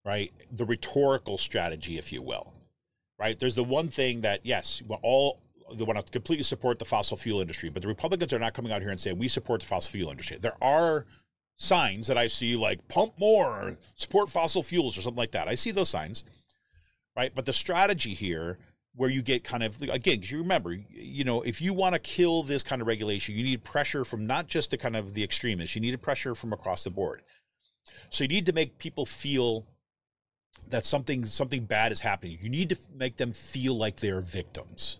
right? The rhetorical strategy, if you will, right? There's the one thing that, yes, we're all, they want to completely support the fossil fuel industry, but the Republicans are not coming out here and saying, we support the fossil fuel industry. There are signs that I see like pump more, support fossil fuels or something like that. I see those signs, right? But the strategy here where you get kind of, again, because you remember, you know, if you want to kill this kind of regulation, you need pressure from not just the kind of the extremists, you need pressure from across the board. So you need to make people feel that something something bad is happening. You need to make them feel like they're victims.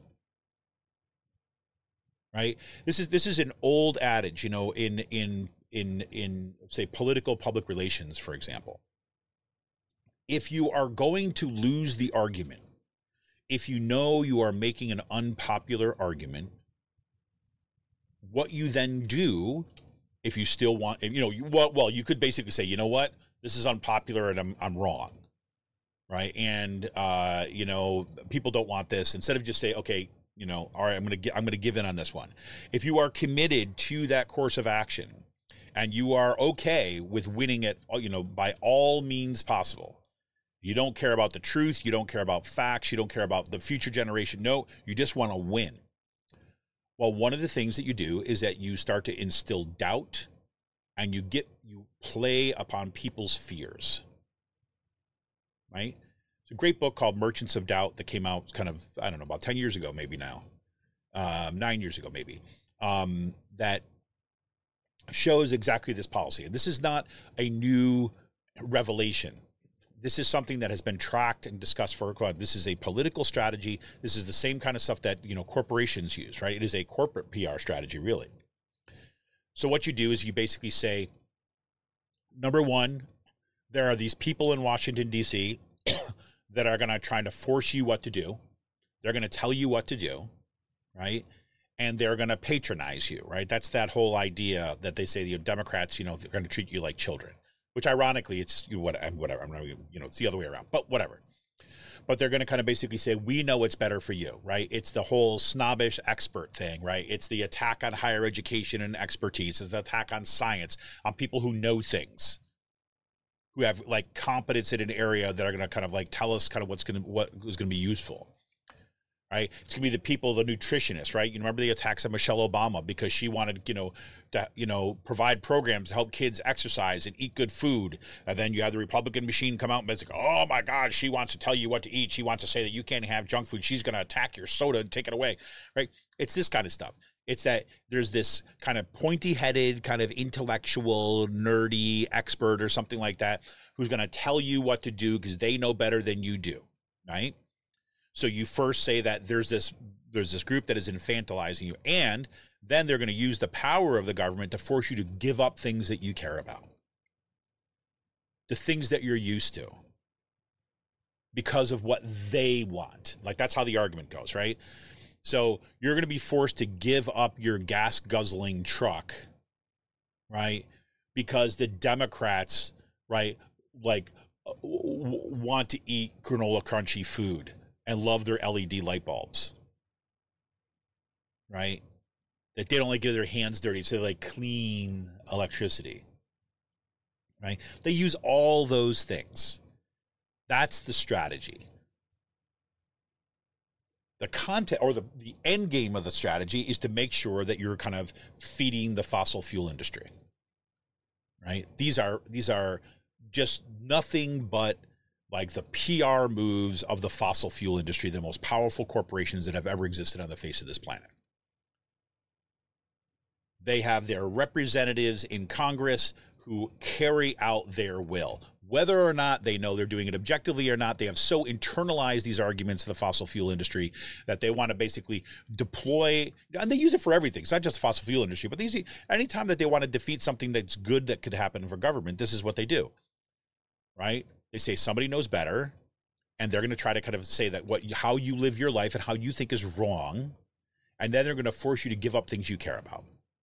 Right? This is this is an old adage, you know, in in in in say political public relations, for example. If you are going to lose the argument, if you know you are making an unpopular argument, what you then do, if you still want, you know, you, well, well, you could basically say, you know what, this is unpopular and I'm I'm wrong, right? And uh, you know, people don't want this. Instead of just say, okay, you know, all right, I'm gonna I'm gonna give in on this one. If you are committed to that course of action, and you are okay with winning it, you know, by all means possible. You don't care about the truth. You don't care about facts. You don't care about the future generation. No, you just want to win. Well, one of the things that you do is that you start to instill doubt, and you get you play upon people's fears. Right? It's a great book called Merchants of Doubt that came out kind of, I don't know, about ten years ago, maybe now, um, nine years ago, maybe, um, that shows exactly this policy. And this is not a new revelation. This is something that has been tracked and discussed for a while. This is a political strategy. This is the same kind of stuff that, you know, corporations use, right? It is a corporate P R strategy, really. So what you do is you basically say, number one, there are these people in Washington, D C that are going to try to force you what to do. They're going to tell you what to do, right? And they're going to patronize you, right? That's that whole idea that they say the Democrats, you know, they're going to treat you like children, which ironically, it's you know, whatever, I'm not, you know, it's the other way around, but whatever. But they're going to kind of basically say, we know what's better for you, right? It's the whole snobbish expert thing, right? It's the attack on higher education and expertise. It's the attack on science, on people who know things, who have like competence in an area that are going to kind of like tell us kind of what's going to, what is going to be useful, right? It's going to be the people, the nutritionists, right? You remember the attacks on Michelle Obama because she wanted, you know, to, you know, provide programs to help kids exercise and eat good food. And then you have the Republican machine come out and basically, oh my God, she wants to tell you what to eat. She wants to say that you can't have junk food. She's going to attack your soda and take it away, right? It's this kind of stuff. It's that there's this kind of pointy-headed, kind of intellectual, nerdy expert or something like that who's going to tell you what to do because they know better than you do, right? So you first say that there's this there's this group that is infantilizing you, and then they're going to use the power of the government to force you to give up things that you care about, the things that you're used to, because of what they want. Like, that's how the argument goes, right? So you're going to be forced to give up your gas-guzzling truck, right? Because the Democrats, right, like w- want to eat granola crunchy food and love their L E D light bulbs, right? That they don't like get their hands dirty, so they like clean electricity, right? They use all those things. That's the strategy. The content or the, the end game of the strategy is to make sure that you're kind of feeding the fossil fuel industry, right? These are these are just nothing but like the P R moves of the fossil fuel industry, the most powerful corporations that have ever existed on the face of this planet. They have their representatives in Congress who carry out their will. Whether or not they know they're doing it objectively or not, they have so internalized these arguments of the fossil fuel industry that they want to basically deploy, and they use it for everything. It's not just the fossil fuel industry, but these, anytime that they want to defeat something that's good that could happen for government, this is what they do, right? They say somebody knows better, and they're going to try to kind of say that what how you live your life and how you think is wrong, and then they're going to force you to give up things you care about.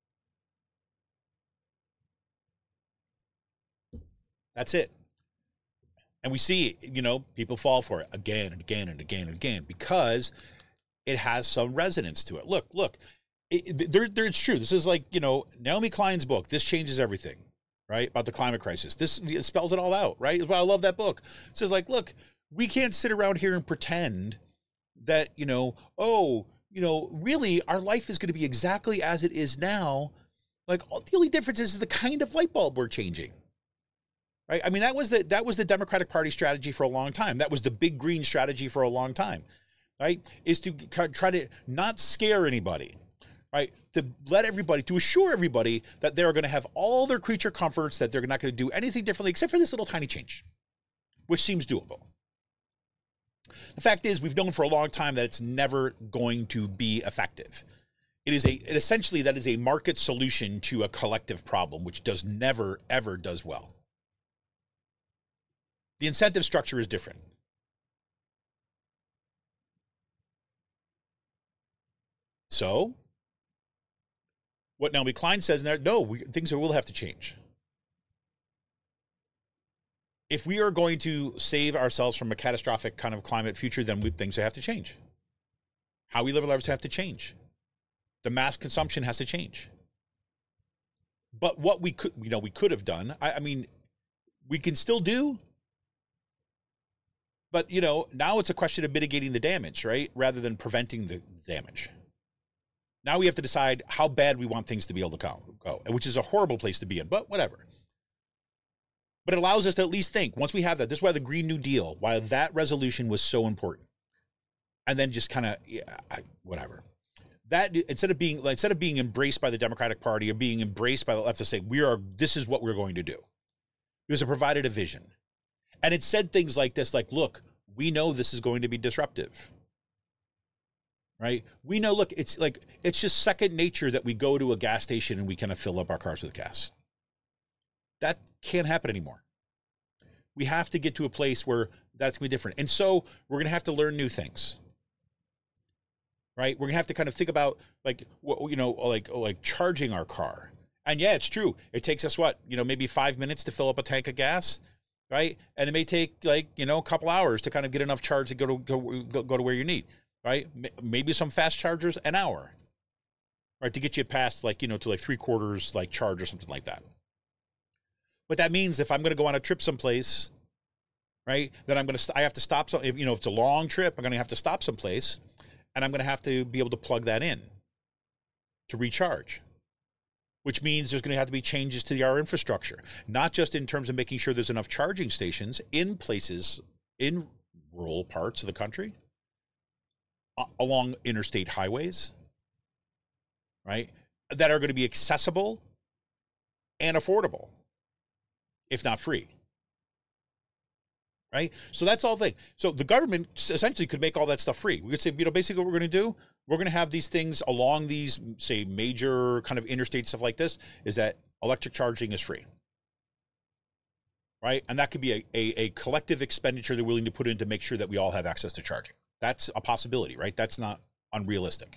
That's it. And we see, you know, people fall for it again and again and again and again because it has some resonance to it. Look, look, it, there, there, it's true. This is like, you know, Naomi Klein's book, This Changes Everything, right, about the climate crisis. This it spells it all out, right? That's why I love that book. It says, like, look, we can't sit around here and pretend that, you know, oh, you know, really our life is going to be exactly as it is now. Like, the only difference is the kind of light bulb we're changing. Right? I mean, that was the that was the Democratic Party strategy for a long time. That was the big green strategy for a long time, right? Is to try to not scare anybody, right? To let everybody, to assure everybody that they're going to have all their creature comforts, that they're not going to do anything differently except for this little tiny change, which seems doable. The fact is, we've known for a long time that it's never going to be effective. It is a it essentially that is a market solution to a collective problem, which does never ever does well. The incentive structure is different. So, what Naomi Klein says in there, no, we, things will have to change. If we are going to save ourselves from a catastrophic kind of climate future, then we, things have to change. How we live our lives have to change. The mass consumption has to change. But what we could, you know, we could have done, I, I mean, we can still do. But, you know, now it's a question of mitigating the damage, right? Rather than preventing the damage. Now we have to decide how bad we want things to be able to go, go, which is a horrible place to be in, but whatever. But it allows us to at least think, once we have that, this is why the Green New Deal, why that resolution was so important. And then just kind of, yeah, whatever. That, instead of being, instead of being embraced by the Democratic Party or being embraced by the left to say, we are, this is what we're going to do. Because it provided a vision. And it said things like this, like, look, we know this is going to be disruptive, right? We know, look, it's like, it's just second nature that we go to a gas station and we kind of fill up our cars with gas. That can't happen anymore. We have to get to a place where that's going to be different. And so we're going to have to learn new things, right? We're going to have to kind of think about, like, you know, like, like charging our car. And yeah, it's true. It takes us what, you know, maybe five minutes to fill up a tank of gas. Right. And it may take, like, you know, a couple hours to kind of get enough charge to go to go, go, go to where you need. Right. Maybe some fast chargers, an hour. Right. To get you past, like, you know, to like three quarters, like, charge or something like that. But that means if I'm going to go on a trip someplace, right, then I'm going to, I have to stop. So if, you know, if it's a long trip, I'm going to have to stop someplace and I'm going to have to be able to plug that in to recharge. Which means there's going to have to be changes to our infrastructure, not just in terms of making sure there's enough charging stations in places, in rural parts of the country, along interstate highways, right, that are going to be accessible and affordable, if not free. Right? So that's all the thing. So the government essentially could make all that stuff free. We could say, you know, basically what we're going to do, we're going to have these things along these, say, major kind of interstate stuff like this, is that electric charging is free. Right? And that could be a, a, a collective expenditure they're willing to put in to make sure that we all have access to charging. That's a possibility, right? That's not unrealistic.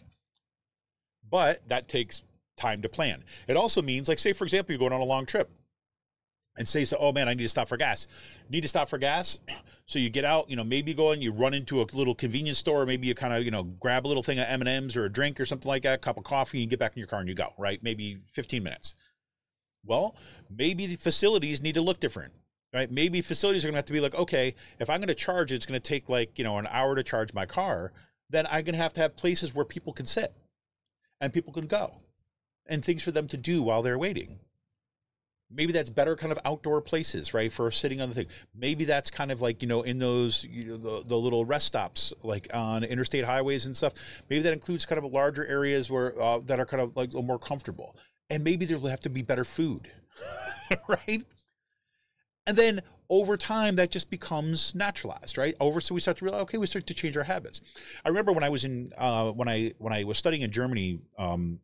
But that takes time to plan. It also means, like, say, for example, you're going on a long trip. And say, so, oh man, I need to stop for gas. Need to stop for gas. So you get out, you know, maybe you go and you run into a little convenience store. Maybe you kind of, you know, grab a little thing of M and M's or a drink or something like that, a cup of coffee, and you get back in your car and you go, right? Maybe fifteen minutes. Well, maybe the facilities need to look different, right? Maybe facilities are going to have to be like, okay, if I'm going to charge, it's going to take like, you know, an hour to charge my car. Then I'm going to have to have places where people can sit and people can go and things for them to do while they're waiting. Maybe that's better kind of outdoor places, right, for sitting on the thing. Maybe that's kind of like, you know, in those, you know, the, the little rest stops, like on interstate highways and stuff. Maybe that includes kind of larger areas where uh, that are kind of like a little more comfortable. And maybe there will have to be better food, right? And then over time, that just becomes naturalized, right? Over, so we start to realize, okay, we start to change our habits. I remember when I was in, uh, when I when I was studying in Germany, um,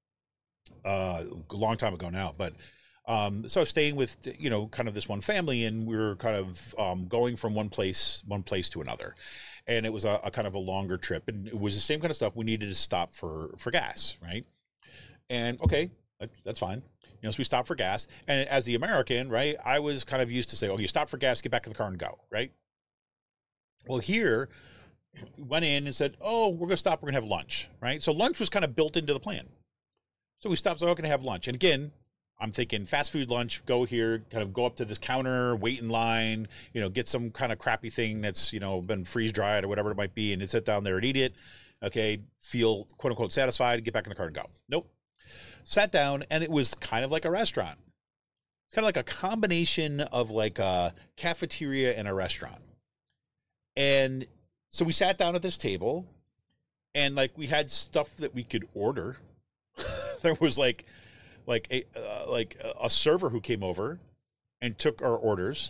uh, a long time ago now, but. Um, so I was staying with, you know, kind of this one family, and we were kind of um, going from one place, one place to another. And it was a, a kind of a longer trip, and it was the same kind of stuff. We needed to stop for, for gas, right? And okay, that, that's fine. You know, so we stopped for gas. And as the American, right, I was kind of used to say, oh, you stop for gas, get back in the car and go, right? Well, here, we went in and said, oh, we're going to stop, we're going to have lunch, right? So lunch was kind of built into the plan. So we stopped, so we're going to have lunch. And again, I'm thinking fast food lunch, go here, kind of go up to this counter, wait in line, you know, get some kind of crappy thing that's, you know, been freeze dried or whatever it might be, and then sit down there and eat it. Okay, feel quote unquote satisfied, get back in the car and go. Nope. Sat down, and it was kind of like a restaurant. It's kind of like a combination of like a cafeteria and a restaurant. And so we sat down at this table, and like we had stuff that we could order. There was like like a uh, like a server who came over and took our orders,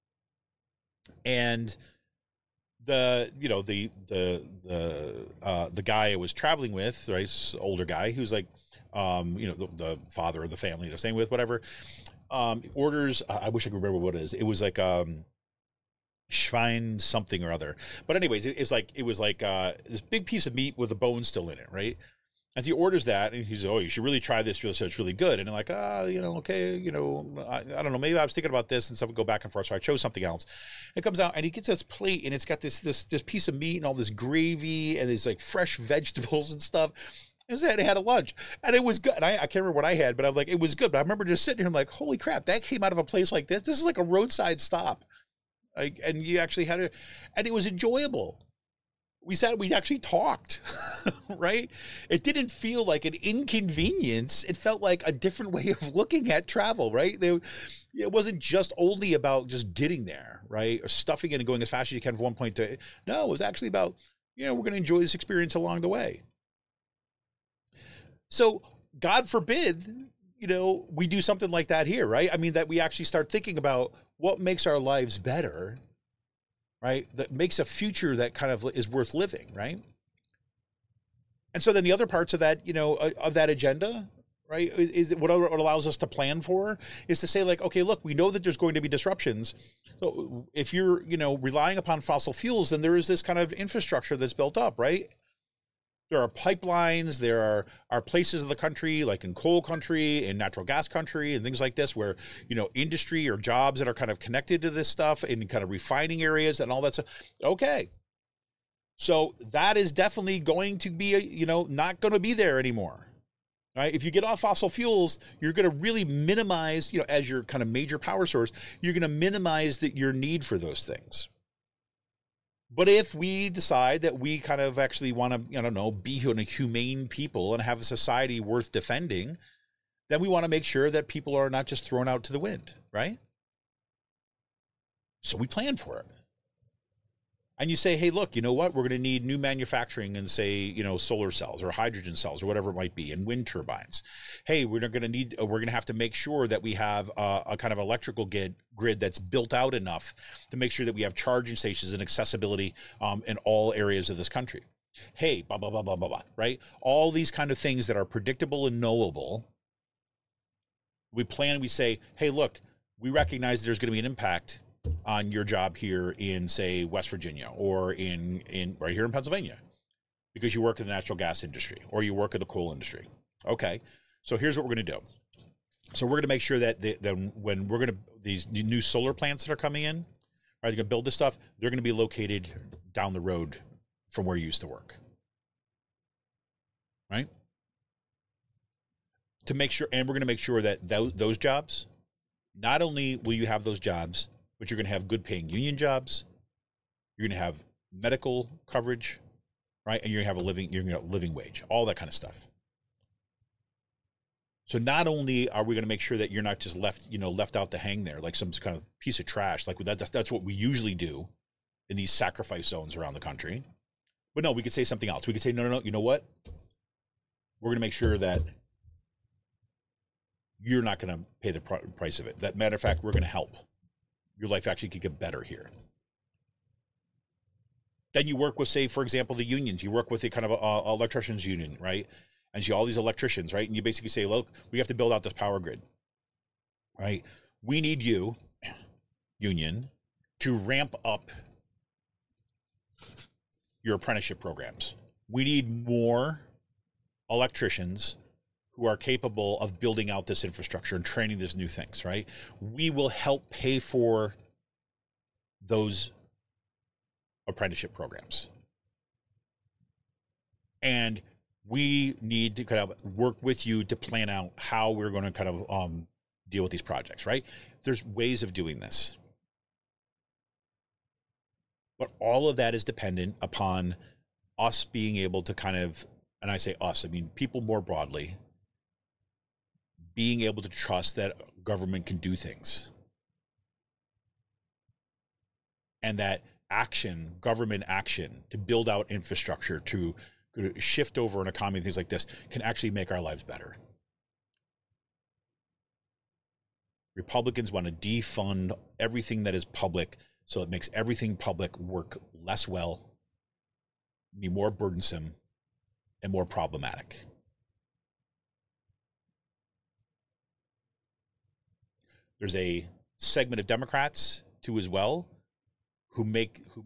and the you know the the the uh, the guy I was traveling with, right, this older guy who's like um, you know the, the father of the family they're staying with, whatever. Um, orders. I wish I could remember what it is. It was like um, Schwein something or other. But anyways, it, it's like it was like uh, this big piece of meat with a bone still in it, right? And he orders that, and he's, oh, you should really try this. So it's really good. And I'm like, ah, you know, okay, you know, I, I don't know. Maybe I was thinking about this, and so we go back and forth. So I chose something else. It comes out, and he gets this plate, and it's got this this this piece of meat and all this gravy and these like fresh vegetables and stuff. It was that I had a lunch, and it was good. And I, I can't remember what I had, but I'm like, it was good. But I remember just sitting here, I'm like, holy crap, that came out of a place like this. This is like a roadside stop, like, and you actually had it, and it was enjoyable. We sat, we actually talked, right? It didn't feel like an inconvenience. It felt like a different way of looking at travel, right? They, it wasn't just only about just getting there, right? Or stuffing it and going as fast as you can from one point to, no, it was actually about, you know, we're going to enjoy this experience along the way. So God forbid, you know, we do something like that here, right? I mean, that we actually start thinking about what makes our lives better, right? That makes a future that kind of is worth living, right? And so then the other parts of that, you know, of that agenda, right, is what allows us to plan for is to say like, okay, look, we know that there's going to be disruptions. So if you're, you know, relying upon fossil fuels, then there is this kind of infrastructure that's built up, right? There are pipelines, there are, are places of the country, like in coal country and natural gas country and things like this, where, you know, industry or jobs that are kind of connected to this stuff in kind of refining areas and all that stuff. Okay. So that is definitely going to be, you know, not going to be there anymore. Right? If you get off fossil fuels, you're going to really minimize, you know, as your kind of major power source, you're going to minimize the, your need for those things. But if we decide that we kind of actually want to, I don't know, be a humane people and have a society worth defending, then we want to make sure that people are not just thrown out to the wind, right? So we plan for it. And you say, hey, look, you know what? We're going to need new manufacturing and say, you know, solar cells or hydrogen cells or whatever it might be, and wind turbines. Hey, we're going to need, we're going to have to make sure that we have a, a kind of electrical grid, grid that's built out enough to make sure that we have charging stations and accessibility um, in all areas of this country. Hey, blah, blah, blah, blah, blah, blah, right? All these kind of things that are predictable and knowable. We plan, we say, hey, look, we recognize there's going to be an impact on your job here in, say, West Virginia or in, in right here in Pennsylvania because you work in the natural gas industry or you work in the coal industry. Okay, so here's what we're going to do. So we're going to make sure that, the, that when we're going to, these new solar plants that are coming in, right, they're going to build this stuff, they're going to be located down the road from where you used to work. Right? To make sure, and we're going to make sure that th- those jobs, not only will you have those jobs, but you're going to have good paying union jobs. You're going to have medical coverage, right? And you're going to have a living, you're going to have a living wage, all that kind of stuff. So not only are we going to make sure that you're not just left, you know, left out to hang there like some kind of piece of trash, like that, that's, that's what we usually do in these sacrifice zones around the country. But no, we could say something else. We could say, no, no, no, you know what? We're going to make sure that you're not going to pay the pr- price of it. That matter of fact, we're going to help. Your life actually could get better here. Then you work with, say, for example, the unions. You work with the kind of uh, electricians union, right? And you all these electricians, right? And you basically say, look, we have to build out this power grid, right? We need you, union, to ramp up your apprenticeship programs. We need more electricians who are capable of building out this infrastructure and training these new things, right? We will help pay for those apprenticeship programs. And we need to kind of work with you to plan out how we're going to kind of um, deal with these projects, right? There's ways of doing this. But all of that is dependent upon us being able to kind of, and I say us, I mean people more broadly, being able to trust that government can do things. And that action, government action, to build out infrastructure, to, to shift over an economy, things like this, can actually make our lives better. Republicans want to defund everything that is public, so it makes everything public work less well, be more burdensome, and more problematic. There's a segment of Democrats, too, as well, who make who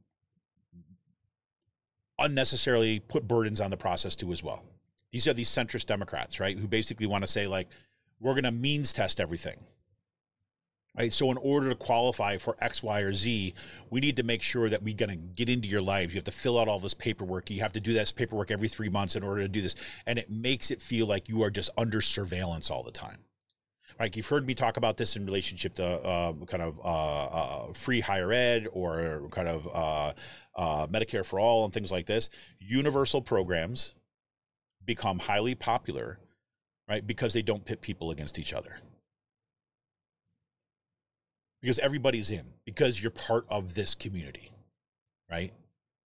unnecessarily put burdens on the process, too, as well. These are these centrist Democrats, right, who basically want to say, like, we're going to means test everything. Right, so in order to qualify for X, Y, or Z, we need to make sure that we're going to get into your lives. You have to fill out all this paperwork. You have to do this paperwork every three months in order to do this. And it makes it feel like you are just under surveillance all the time. Like, you've heard me talk about this in relationship to uh, kind of uh, uh, free higher ed or kind of uh, uh, Medicare for all and things like this. Universal programs become highly popular, right, because they don't pit people against each other. Because everybody's in, because you're part of this community, right?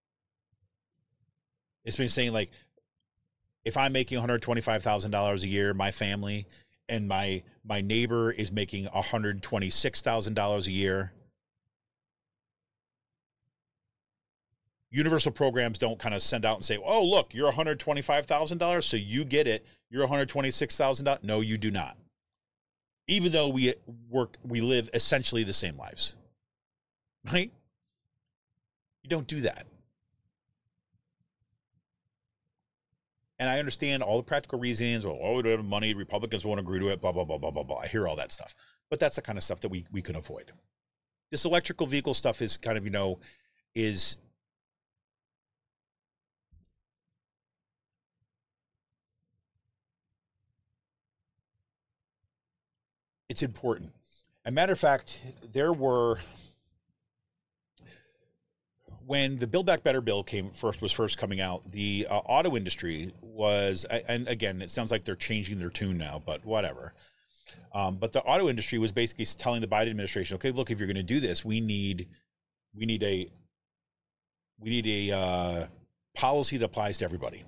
It's been saying, like, if I'm making one hundred twenty-five thousand dollars a year, my family, and my my neighbor is making one hundred twenty-six thousand dollars a year, universal programs don't kind of send out and say, oh, look, you're one hundred twenty-five thousand dollars, so you get it. You're one hundred twenty-six thousand dollars. No, you do not. Even though we work, we live essentially the same lives, right? You don't do that. And I understand all the practical reasons. Well, oh, we don't have money. Republicans won't agree to it, blah, blah, blah, blah, blah, blah. I hear all that stuff. But that's the kind of stuff that we, we can avoid. This electrical vehicle stuff is kind of, you know, is... it's important. As a matter of fact, there were, when the Build Back Better bill came first was first coming out, the uh, auto industry was, and again, it sounds like they're changing their tune now, but whatever. Um, but the auto industry was basically telling the Biden administration, okay, look, if you're going to do this, we need, we need a, we need a uh, policy that applies to everybody,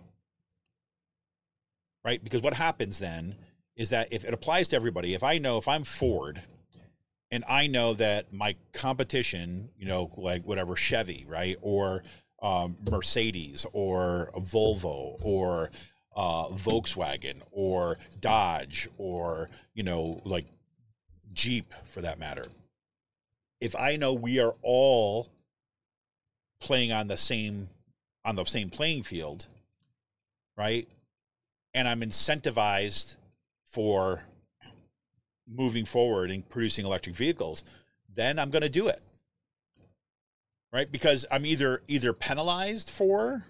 right? Because what happens then is that if it applies to everybody, if I know, if I'm Ford and I know that my competition, you know, like whatever, Chevy, right, or um, Mercedes or Volvo or uh, Volkswagen or Dodge or, you know, like Jeep for that matter, if I know we are all playing on the same, on the same playing field, right, and I'm incentivized for moving forward and producing electric vehicles, then I'm going to do it, right? Because I'm either either penalized for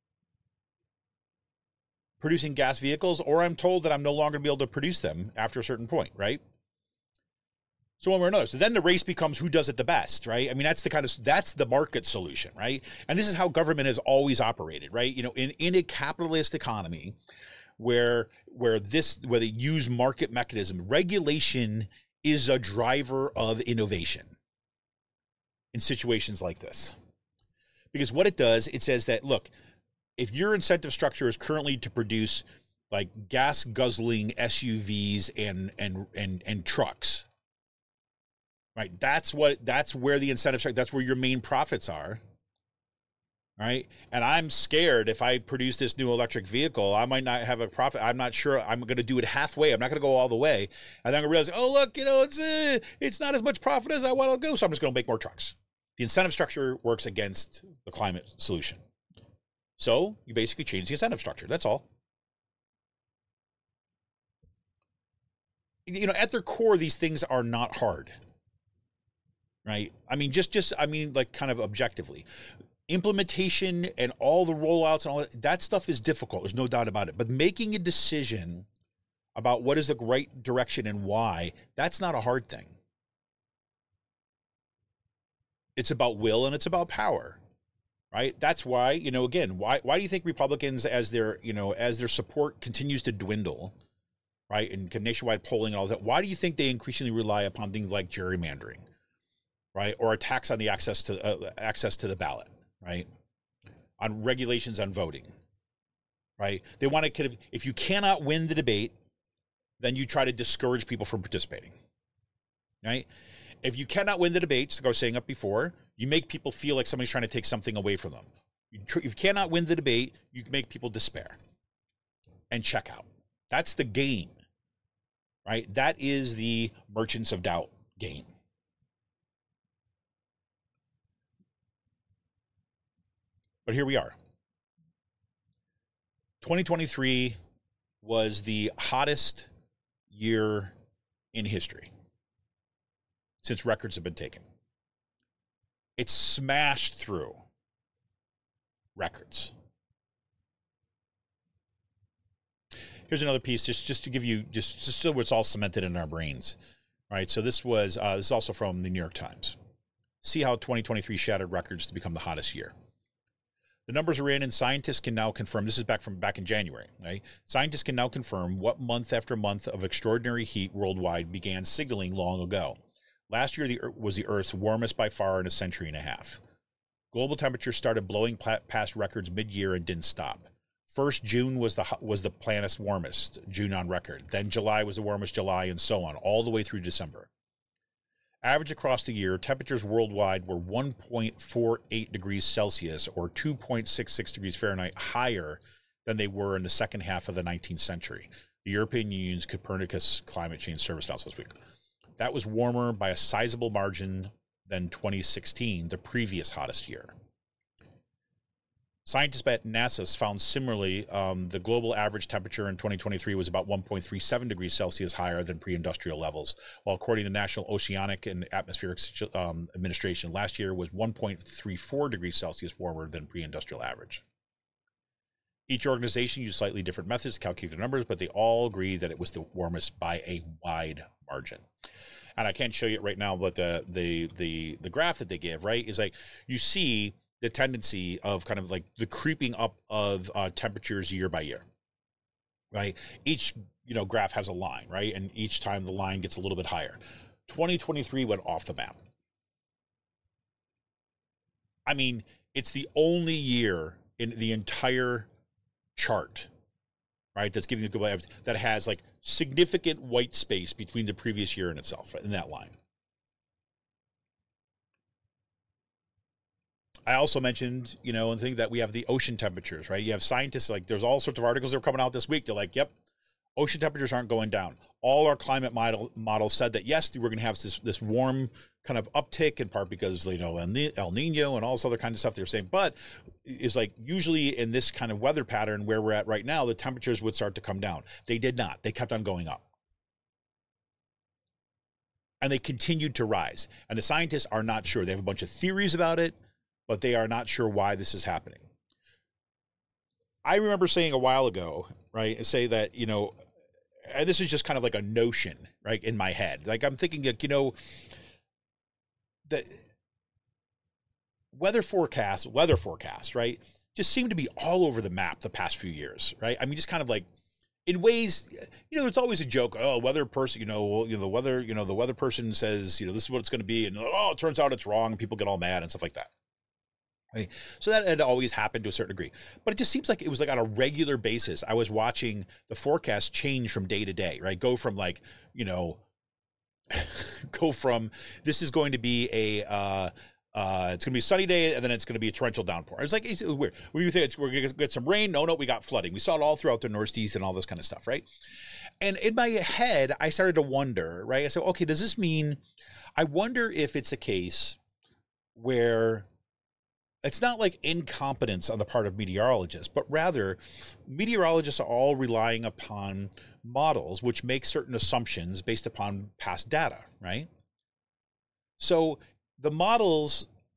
producing gas vehicles, or I'm told that I'm no longer going to be able to produce them after a certain point, right? So one way or another. So then the race becomes who does it the best, right? I mean, that's the kind of, that's the market solution, right? And this is how government has always operated, right? You know, in, in a capitalist economy, where where this where they use market mechanism, regulation is a driver of innovation in situations like this. Because what it does, it says that, look, if your incentive structure is currently to produce like gas guzzling S U Vs and and and and trucks, right? That's what that's where the incentive structure, that's where your main profits are. Right. And I'm scared if I produce this new electric vehicle, I might not have a profit. I'm not sure I'm going to do it halfway. I'm not going to go all the way. And then I'm going to realize, oh, look, you know, it's uh, it's not as much profit as I want to go. So I'm just going to make more trucks. The incentive structure works against the climate solution. So you basically change the incentive structure. That's all. You know, at their core, these things are not hard. Right. I mean, just just I mean, like kind of objectively. implementation and all the rollouts and all that, that stuff is difficult. There's no doubt about it. But making a decision about what is the right direction and why, that's not a hard thing. It's about will and it's about power, right? That's why, you know, again, why why do you think Republicans, as their, you know, as their support continues to dwindle, right, and nationwide polling and all that, why do you think they increasingly rely upon things like gerrymandering, right, or attacks on the access to uh, access to the ballot, right, on regulations on voting, right? They want to kind of, if you cannot win the debate, then you try to discourage people from participating, right? If you cannot win the debates, like I was saying up before, you make people feel like somebody's trying to take something away from them. You tr- if you cannot win the debate, you make people despair and check out. That's the game, right? That is the merchants of doubt game. But here we are. twenty twenty-three was the hottest year in history since records have been taken. It smashed through records. Here's another piece, just, just to give you, just, just so it's all cemented in our brains. All right, so this was, uh, this is also from the New York Times. See how twenty twenty-three shattered records to become the hottest year. The numbers are in, and scientists can now confirm, this is back from back in January, right? Scientists can now confirm what month after month of extraordinary heat worldwide began signaling long ago. Last year the, was the Earth's warmest by far in a century and a half. Global temperatures started blowing past records mid-year and didn't stop. First, June was the was the planet's warmest, June on record. Then July was the warmest July, and so on, all the way through December. Average across the year, temperatures worldwide were one point four eight degrees Celsius, or two point six six degrees Fahrenheit, higher than they were in the second half of the nineteenth century. The European Union's Copernicus Climate Change Service announced this week. That was warmer by a sizable margin than twenty sixteen, the previous hottest year. Scientists at NASA found similarly um, the global average temperature in twenty twenty-three was about one point three seven degrees Celsius higher than pre-industrial levels, while according to the National Oceanic and Atmospheric um, Administration, last year was one point three four degrees Celsius warmer than pre-industrial average. Each organization used slightly different methods to calculate the numbers, but they all agree that it was the warmest by a wide margin. And I can't show you it right now, but the the the the graph that they give, right, is like you see the tendency of kind of like the creeping up of uh, temperatures year by year, right? Each, you know, graph has a line, right? And each time the line gets a little bit higher. twenty twenty-three went off the map. I mean, it's the only year in the entire chart, right, that's giving the global average that has like significant white space between the previous year and itself, right, in that line. I also mentioned, you know, and think that we have the ocean temperatures, right? You have scientists, like there's all sorts of articles that are coming out this week. They're like, yep, ocean temperatures aren't going down. All our climate model models said that, yes, we're going to have this, this warm kind of uptick, in part because, you know, El Nino and all this other kind of stuff they're saying. But it's like usually in this kind of weather pattern where we're at right now, the temperatures would start to come down. They did not. They kept on going up. And they continued to rise. And the scientists are not sure. They have a bunch of theories about it, but they are not sure why this is happening. I remember saying a while ago, right, say that, you know, and this is just kind of like a notion, right, in my head. Like I'm thinking, like, you know, that weather forecasts, weather forecasts, right, just seem to be all over the map the past few years, right? I mean, just kind of like in ways, you know, there's always a joke, oh, weather person, you know, well, you know, the weather, you know, the weather person says, you know, this is what it's going to be. And, oh, it turns out it's wrong. And people get all mad and stuff like that. Right? So that had always happened to a certain degree, but it just seems like it was like on a regular basis. I was watching the forecast change from day to day, right? Go from like, you know, go from this is going to be a, uh, uh, it's going to be a sunny day and then it's going to be a torrential downpour. It's like, it's weird. When you think it's, we're going to get some rain. No, no, we got flooding. We saw it all throughout the Northeast and all this kind of stuff. Right. And in my head, I started to wonder, right? I said, okay, does this mean, I wonder if it's a case where it's not like incompetence on the part of meteorologists, but rather meteorologists are all relying upon models which make certain assumptions based upon past data, right? So the models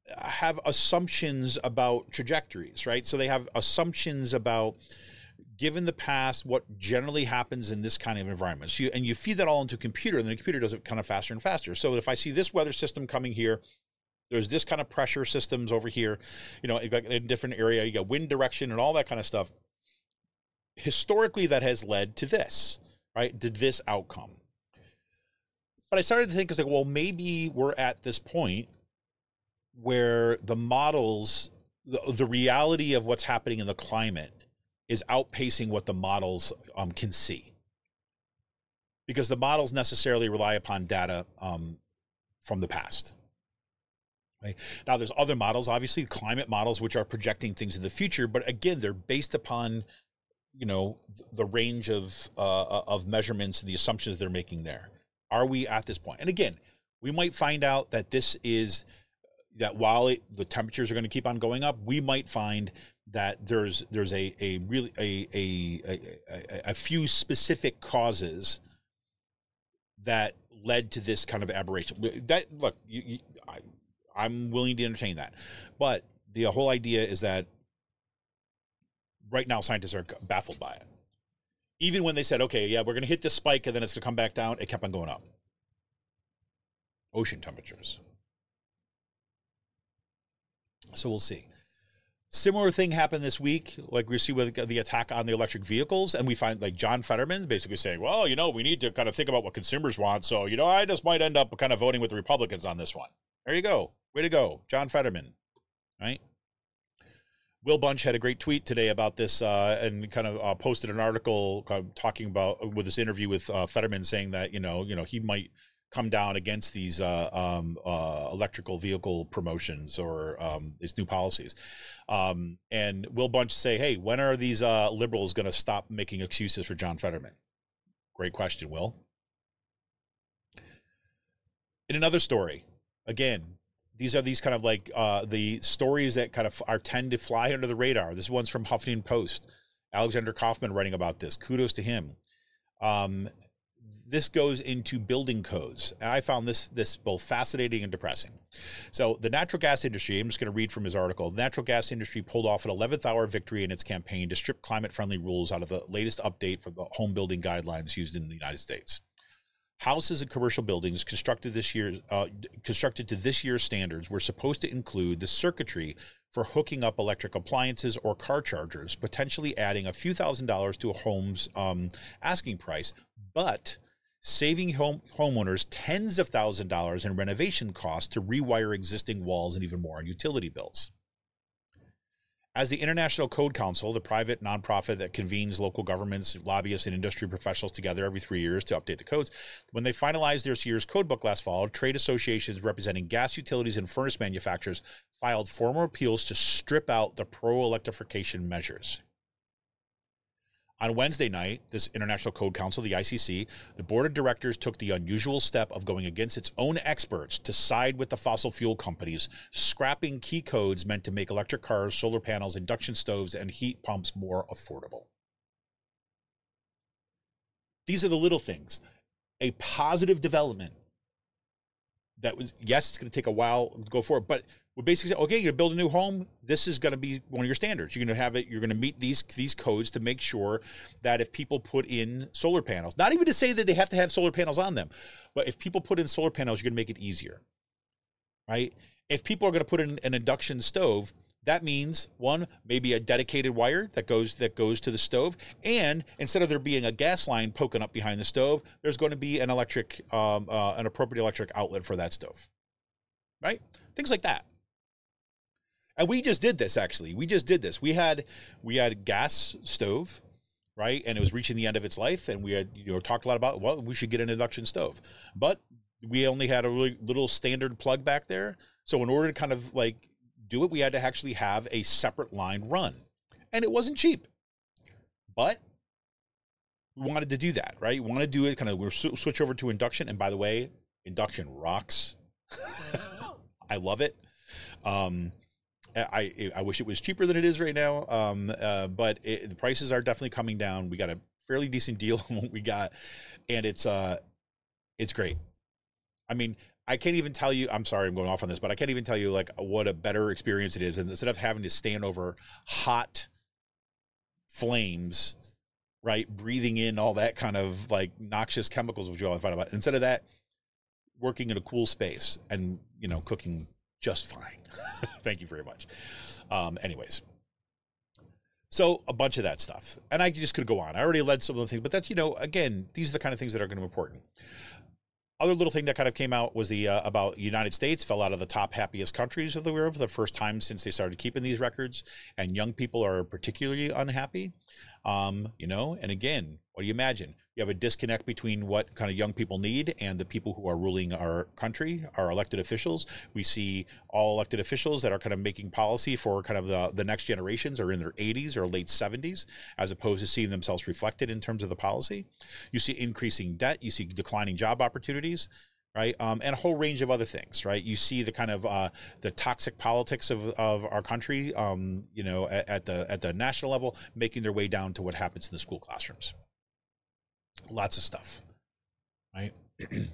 have assumptions about trajectories, right? So they have assumptions about, given the past, what generally happens in this kind of environment. So you, and you feed that all into a computer, and the computer does it kind of faster and faster. So if I see this weather system coming here, there's this kind of pressure systems over here, you know, in a different area, you got wind direction and all that kind of stuff. Historically, that has led to this, right? To this outcome. But I started to think, it's like, well, maybe we're at this point where the models, the, the reality of what's happening in the climate is outpacing what the models um, can see. Because the models necessarily rely upon data um, from the past. Right? Now, there's other models, obviously climate models, which are projecting things in the future. But again, they're based upon, you know, the range of, uh, of measurements and the assumptions they're making there. Are we at this point? And again, we might find out that this is, that while it, the temperatures are going to keep on going up, we might find that there's there's a a really a a a, a few specific causes that led to this kind of aberration. That look, you, you, I, I'm willing to entertain that, but the whole idea is that right now scientists are baffled by it. Even when they said, okay, yeah, we're going to hit this spike and then it's going to come back down, it kept on going up. Ocean temperatures. So we'll see. Similar thing happened this week, like we see with the attack on the electric vehicles, and we find like John Fetterman basically saying, well, you know, we need to kind of think about what consumers want. So, you know, I just might end up kind of voting with the Republicans on this one. There you go. Way to go, John Fetterman. Right? Will Bunch had a great tweet today about this uh, and kind of uh, posted an article kind of talking about with this interview with uh, Fetterman, saying that, you know, you know, he might come down against these uh, um, uh, electrical vehicle promotions or um, these new policies. Um, and Will Bunch say, hey, when are these uh, liberals going to stop making excuses for John Fetterman? Great question, Will. In another story, again, these are these kind of like uh, the stories that kind of are tend to fly under the radar. This one's from Huffington Post. Alexander Kaufman writing about this. Kudos to him. Um, This goes into building codes. And I found this this both fascinating and depressing. So the natural gas industry, I'm just going to read from his article. The natural gas industry pulled off an eleventh hour victory in its campaign to strip climate-friendly rules out of the latest update for the home building guidelines used in the United States. Houses and commercial buildings constructed this year, uh, constructed to this year's standards were supposed to include the circuitry for hooking up electric appliances or car chargers, potentially adding a few thousand dollars to a home's um, asking price, but saving home homeowners tens of thousands of dollars in renovation costs to rewire existing walls and even more on utility bills. As the International Code Council, the private nonprofit that convenes local governments, lobbyists, and industry professionals together every three years to update the codes, when they finalized this year's code book last fall, trade associations representing gas utilities and furnace manufacturers filed formal appeals to strip out the pro-electrification measures. On Wednesday night, this International Code Council, the I C C, the board of directors took the unusual step of going against its own experts to side with the fossil fuel companies, scrapping key codes meant to make electric cars, solar panels, induction stoves, and heat pumps more affordable. These are the little things. A positive development that was, yes, it's going to take a while to go forward, but we basically say, okay, you're going to build a new home. This is going to be one of your standards. You're going to have it. You're going to meet these these codes to make sure that if people put in solar panels, not even to say that they have to have solar panels on them, but if people put in solar panels, you're going to make it easier, right? If people are going to put in an induction stove, that means one, maybe a dedicated wire that goes that goes to the stove, and instead of there being a gas line poking up behind the stove, there's going to be an electric, um, uh, an appropriate electric outlet for that stove, right? Things like that. And we just did this, actually. We just did this. We had we had a gas stove, right? And it was reaching the end of its life. And we had, you know, talked a lot about, well, we should get an induction stove. But we only had a really little standard plug back there. So in order to kind of like do it, we had to actually have a separate line run. And it wasn't cheap. But we wanted to do that, right? We want to do it kind of, we're switch over to induction. And by the way, induction rocks. I love it. Um, I I wish it was cheaper than it is right now, um, uh, but it, the prices are definitely coming down. We got a fairly decent deal on what we got, and it's uh, it's great. I mean, I can't even tell you, I'm sorry, I'm going off on this, but I can't even tell you like what a better experience it is. And instead of having to stand over hot flames, right, breathing in all that kind of like noxious chemicals, which you all find about, instead of that, working in a cool space and, you know, cooking just fine. Thank you very much. Um, anyways. So a bunch of that stuff. And I just could go on. I already led some of the things, but that's, you know, again, these are the kind of things that are going to be important. Other little thing that kind of came out was the uh, about United States fell out of the top happiest countries of the world for the first time since they started keeping these records, and young people are particularly unhappy. Um, you know, and again, what do you imagine? You have a disconnect between what kind of young people need and the people who are ruling our country, our elected officials. We see all elected officials that are kind of making policy for kind of the, the next generations are in their eighties or late seventies, as opposed to seeing themselves reflected in terms of the policy. You see increasing debt, you see declining job opportunities, right? Um, and a whole range of other things, right? You see the kind of uh, the toxic politics of, of our country, um, you know, at, at the at the national level, making their way down to what happens in the school classrooms. Lots of stuff, right? The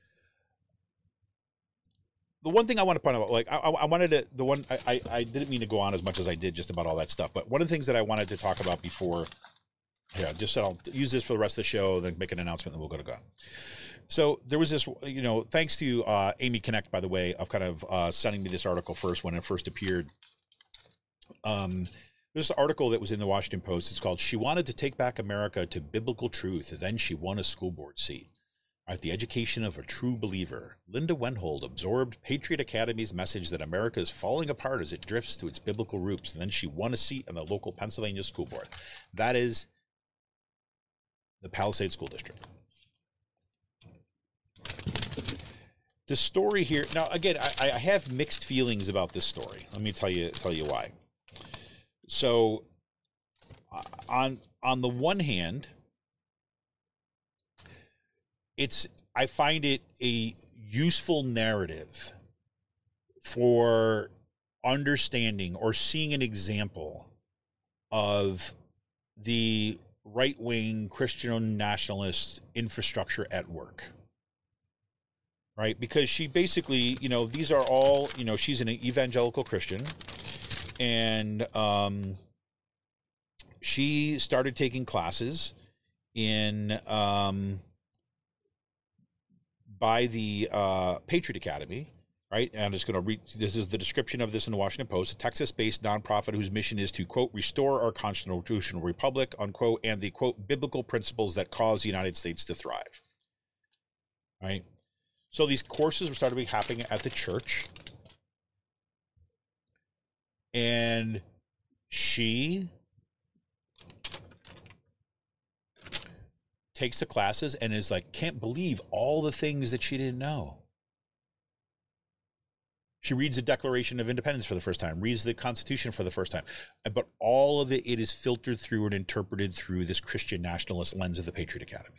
one thing I want to point out, like I, I wanted to, the one I, I, I didn't mean to go on as much as I did just about all that stuff, but one of the things that I wanted to talk about before, yeah, just so I'll use this for the rest of the show, then make an announcement, and we'll go to go. So there was this, you know, thanks to uh, Amy Connect, by the way, of kind of uh, sending me this article first when it first appeared. Um, There's an article that was in the Washington Post. It's called "She Wanted to Take Back America to Biblical Truth, Then She Won a School Board Seat." Right, the education of a true believer. Linda Wendhold absorbed Patriot Academy's message that America is falling apart as it drifts to its biblical roots, and then she won a seat on the local Pennsylvania school board. That is the Palisades School District. The story here, now again, I, I have mixed feelings about this story. Let me tell you tell you why. So, on on the one hand, it's I find it a useful narrative for understanding or seeing an example of the right-wing Christian nationalist infrastructure at work. Right? Because she basically, you know, these are all, you know, she's an evangelical Christian. And um, she started taking classes in um, by the uh, Patriot Academy, right? And I'm just going to read, this is the description of this in the Washington Post, a Texas-based nonprofit whose mission is to, quote, restore our constitutional republic, unquote, and the, quote, biblical principles that cause the United States to thrive, right? So these courses were started to be happening at the church. And she takes the classes and is like, can't believe all the things that she didn't know. She reads the Declaration of Independence for the first time, reads the Constitution for the first time. But all of it, it is filtered through and interpreted through this Christian nationalist lens of the Patriot Academy.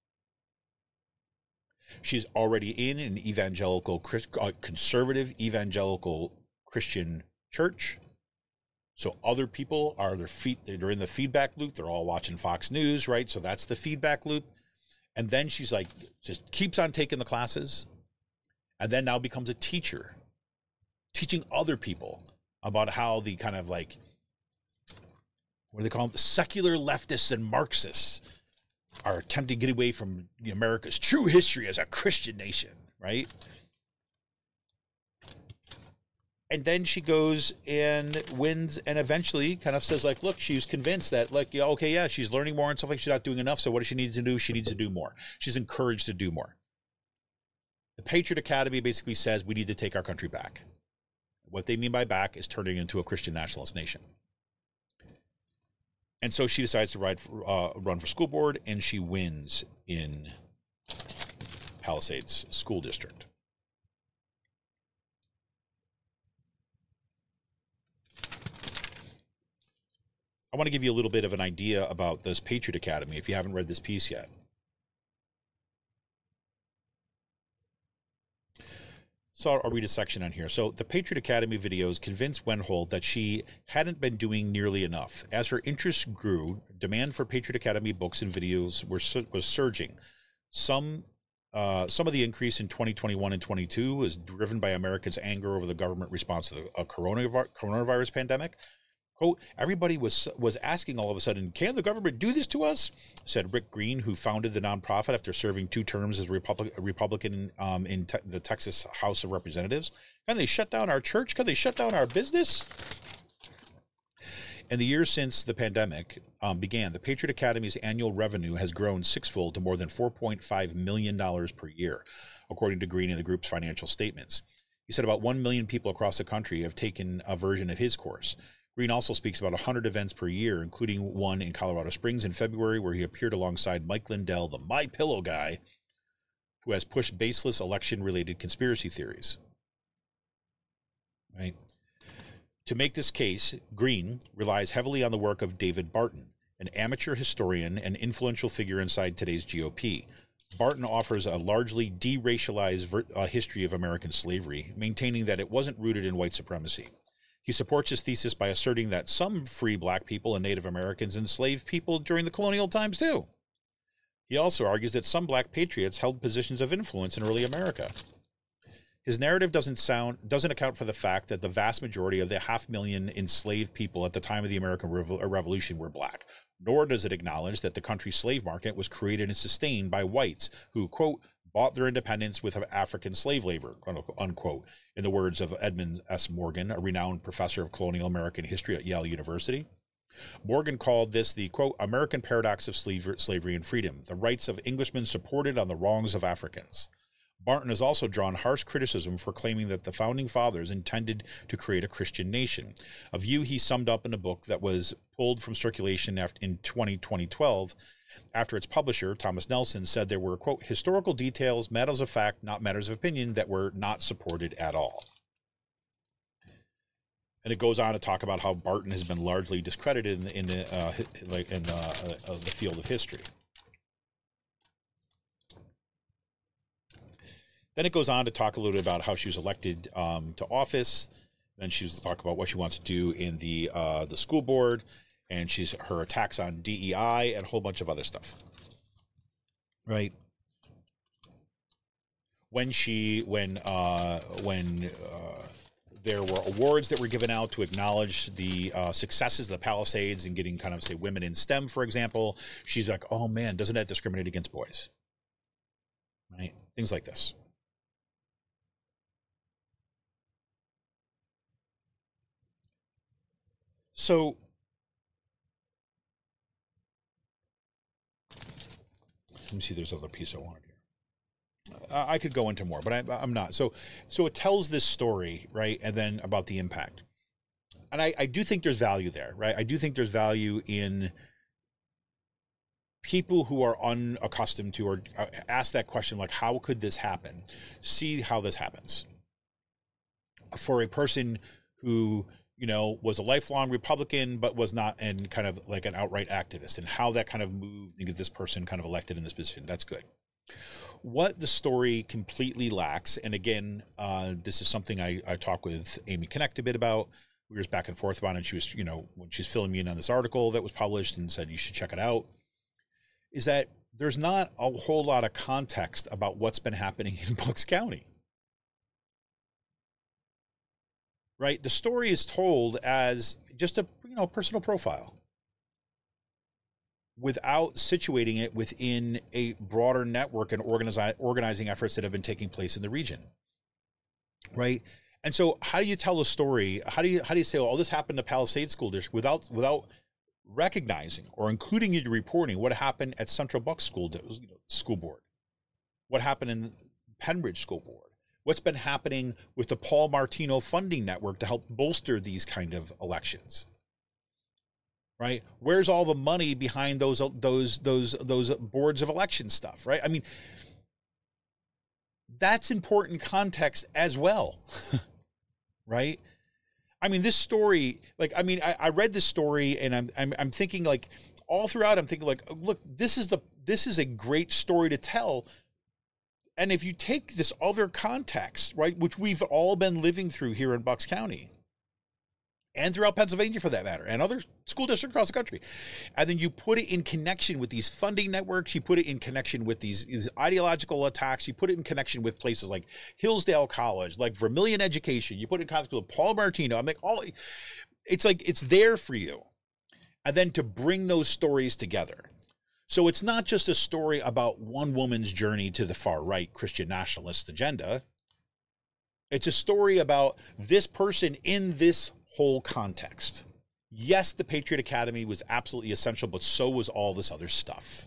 She's already in an evangelical, conservative evangelical Christian church. So other people are their feet, they're in the feedback loop. They're all watching Fox News, right? So that's the feedback loop. And then she's like, just keeps on taking the classes, and then now becomes a teacher, teaching other people about how the kind of like, what do they call them? The secular leftists and Marxists are attempting to get away from America's true history as a Christian nation, right? And then she goes and wins and eventually kind of says, like, look, she's convinced that, like, yeah, okay, yeah, she's learning more and stuff, like she's not doing enough. So what does she need to do? She needs to do more. She's encouraged to do more. The Patriot Academy basically says we need to take our country back. What they mean by back is turning into a Christian nationalist nation. And so she decides to ride for, uh, run for school board, and she wins in Palisades School District. I want to give you a little bit of an idea about this Patriot Academy if you haven't read this piece yet. So I'll read a section on here. So the Patriot Academy videos convinced Wendhold that she hadn't been doing nearly enough. As her interest grew, demand for Patriot Academy books and videos were was surging. Some Uh, some of the increase in twenty twenty-one and twenty-two was driven by Americans' anger over the government response to the uh, coronavirus, coronavirus pandemic. Quote, everybody was was asking all of a sudden, can the government do this to us? Said Rick Green, who founded the nonprofit after serving two terms as Republic, a Republican um, in te- the Texas House of Representatives. Can they shut down our church? Can they shut down our business? In the years since the pandemic um, began, the Patriot Academy's annual revenue has grown sixfold to more than four point five million dollars per year, according to Green in the group's financial statements. He said about one million people across the country have taken a version of his course. Green also speaks about one hundred events per year, including one in Colorado Springs in February, where he appeared alongside Mike Lindell, the My Pillow guy, who has pushed baseless election-related conspiracy theories. Right? To make this case, Green relies heavily on the work of David Barton, an amateur historian and influential figure inside today's G O P. Barton offers a largely deracialized ver- uh, history of American slavery, maintaining that it wasn't rooted in white supremacy. He supports his thesis by asserting that some free black people and Native Americans enslaved people during the colonial times too. He also argues that some black patriots held positions of influence in early America. His narrative doesn't sound doesn't account for the fact that the vast majority of the half million enslaved people at the time of the American Revo- Revolution were black, nor does it acknowledge that the country's slave market was created and sustained by whites who, quote, bought their independence with African slave labor, unquote, in the words of Edmund S. Morgan, a renowned professor of colonial American history at Yale University. Morgan called this the, quote, American paradox of slavery and freedom, the rights of Englishmen supported on the wrongs of Africans. Barton has also drawn harsh criticism for claiming that the Founding Fathers intended to create a Christian nation, a view he summed up in a book that was pulled from circulation in twenty twelve after its publisher, Thomas Nelson, said there were, quote, historical details, matters of fact, not matters of opinion, that were not supported at all. And it goes on to talk about how Barton has been largely discredited in the, in the, uh, like in, uh, uh, the field of history. Then it goes on to talk a little bit about how she was elected um, to office. Then she was to talk about what she wants to do in the uh, the school board, and she's her attacks on D E I and a whole bunch of other stuff. Right? When she when uh, when uh, there were awards that were given out to acknowledge the uh, successes of the Palisades and getting kind of say women in STEM, for example, she's like, oh man, doesn't that discriminate against boys? Right? Things like this. So let me see. There's another piece I wanted here. Uh, I could go into more, but I, I'm not. So, so it tells this story, right? And then about the impact. And I, I do think there's value there, right? I do think there's value in people who are unaccustomed to or uh, ask that question, like, how could this happen? See how this happens. For a person who, you know, was a lifelong Republican, but was not and kind of like an outright activist, and how that kind of moved to get this person kind of elected in this position. That's good. What the story completely lacks, and again, uh, this is something I, I talked with Amy Connect a bit about. We were back and forth about it, and she was, you know, when she's filling me in on this article that was published and said, you should check it out, is that there's not a whole lot of context about what's been happening in Bucks County. Right? The story is told as just a, you know, personal profile without situating it within a broader network and organizi- organizing efforts that have been taking place in the region. Right? And so how do you tell a story? How do you, how do you say, oh, this happened to Palisades School District without, without recognizing or including in your reporting what happened at Central Bucks School, you know, School Board? What happened in Pembridge School Board? What's been happening with the Paul Martino Funding Network to help bolster these kind of elections? Right? Where's all the money behind those those those those boards of election stuff? Right? I mean, that's important context as well. Right? I mean, this story, like, I mean, I, I read this story and I'm I'm I'm thinking, like, all throughout, I'm thinking, like, look, this is the this is a great story to tell. And if you take this other context, right, which we've all been living through here in Bucks County, and throughout Pennsylvania for that matter, and other school districts across the country. And then you put it in connection with these funding networks, you put it in connection with these, these ideological attacks, you put it in connection with places like Hillsdale College, like Vermilion Education, you put it in contact with Paul Martino. I'm like, all, it's like, it's there for you. And then to bring those stories together. So it's not just a story about one woman's journey to the far right Christian nationalist agenda. It's a story about this person in this whole context. Yes, the Patriot Academy was absolutely essential, but so was all this other stuff.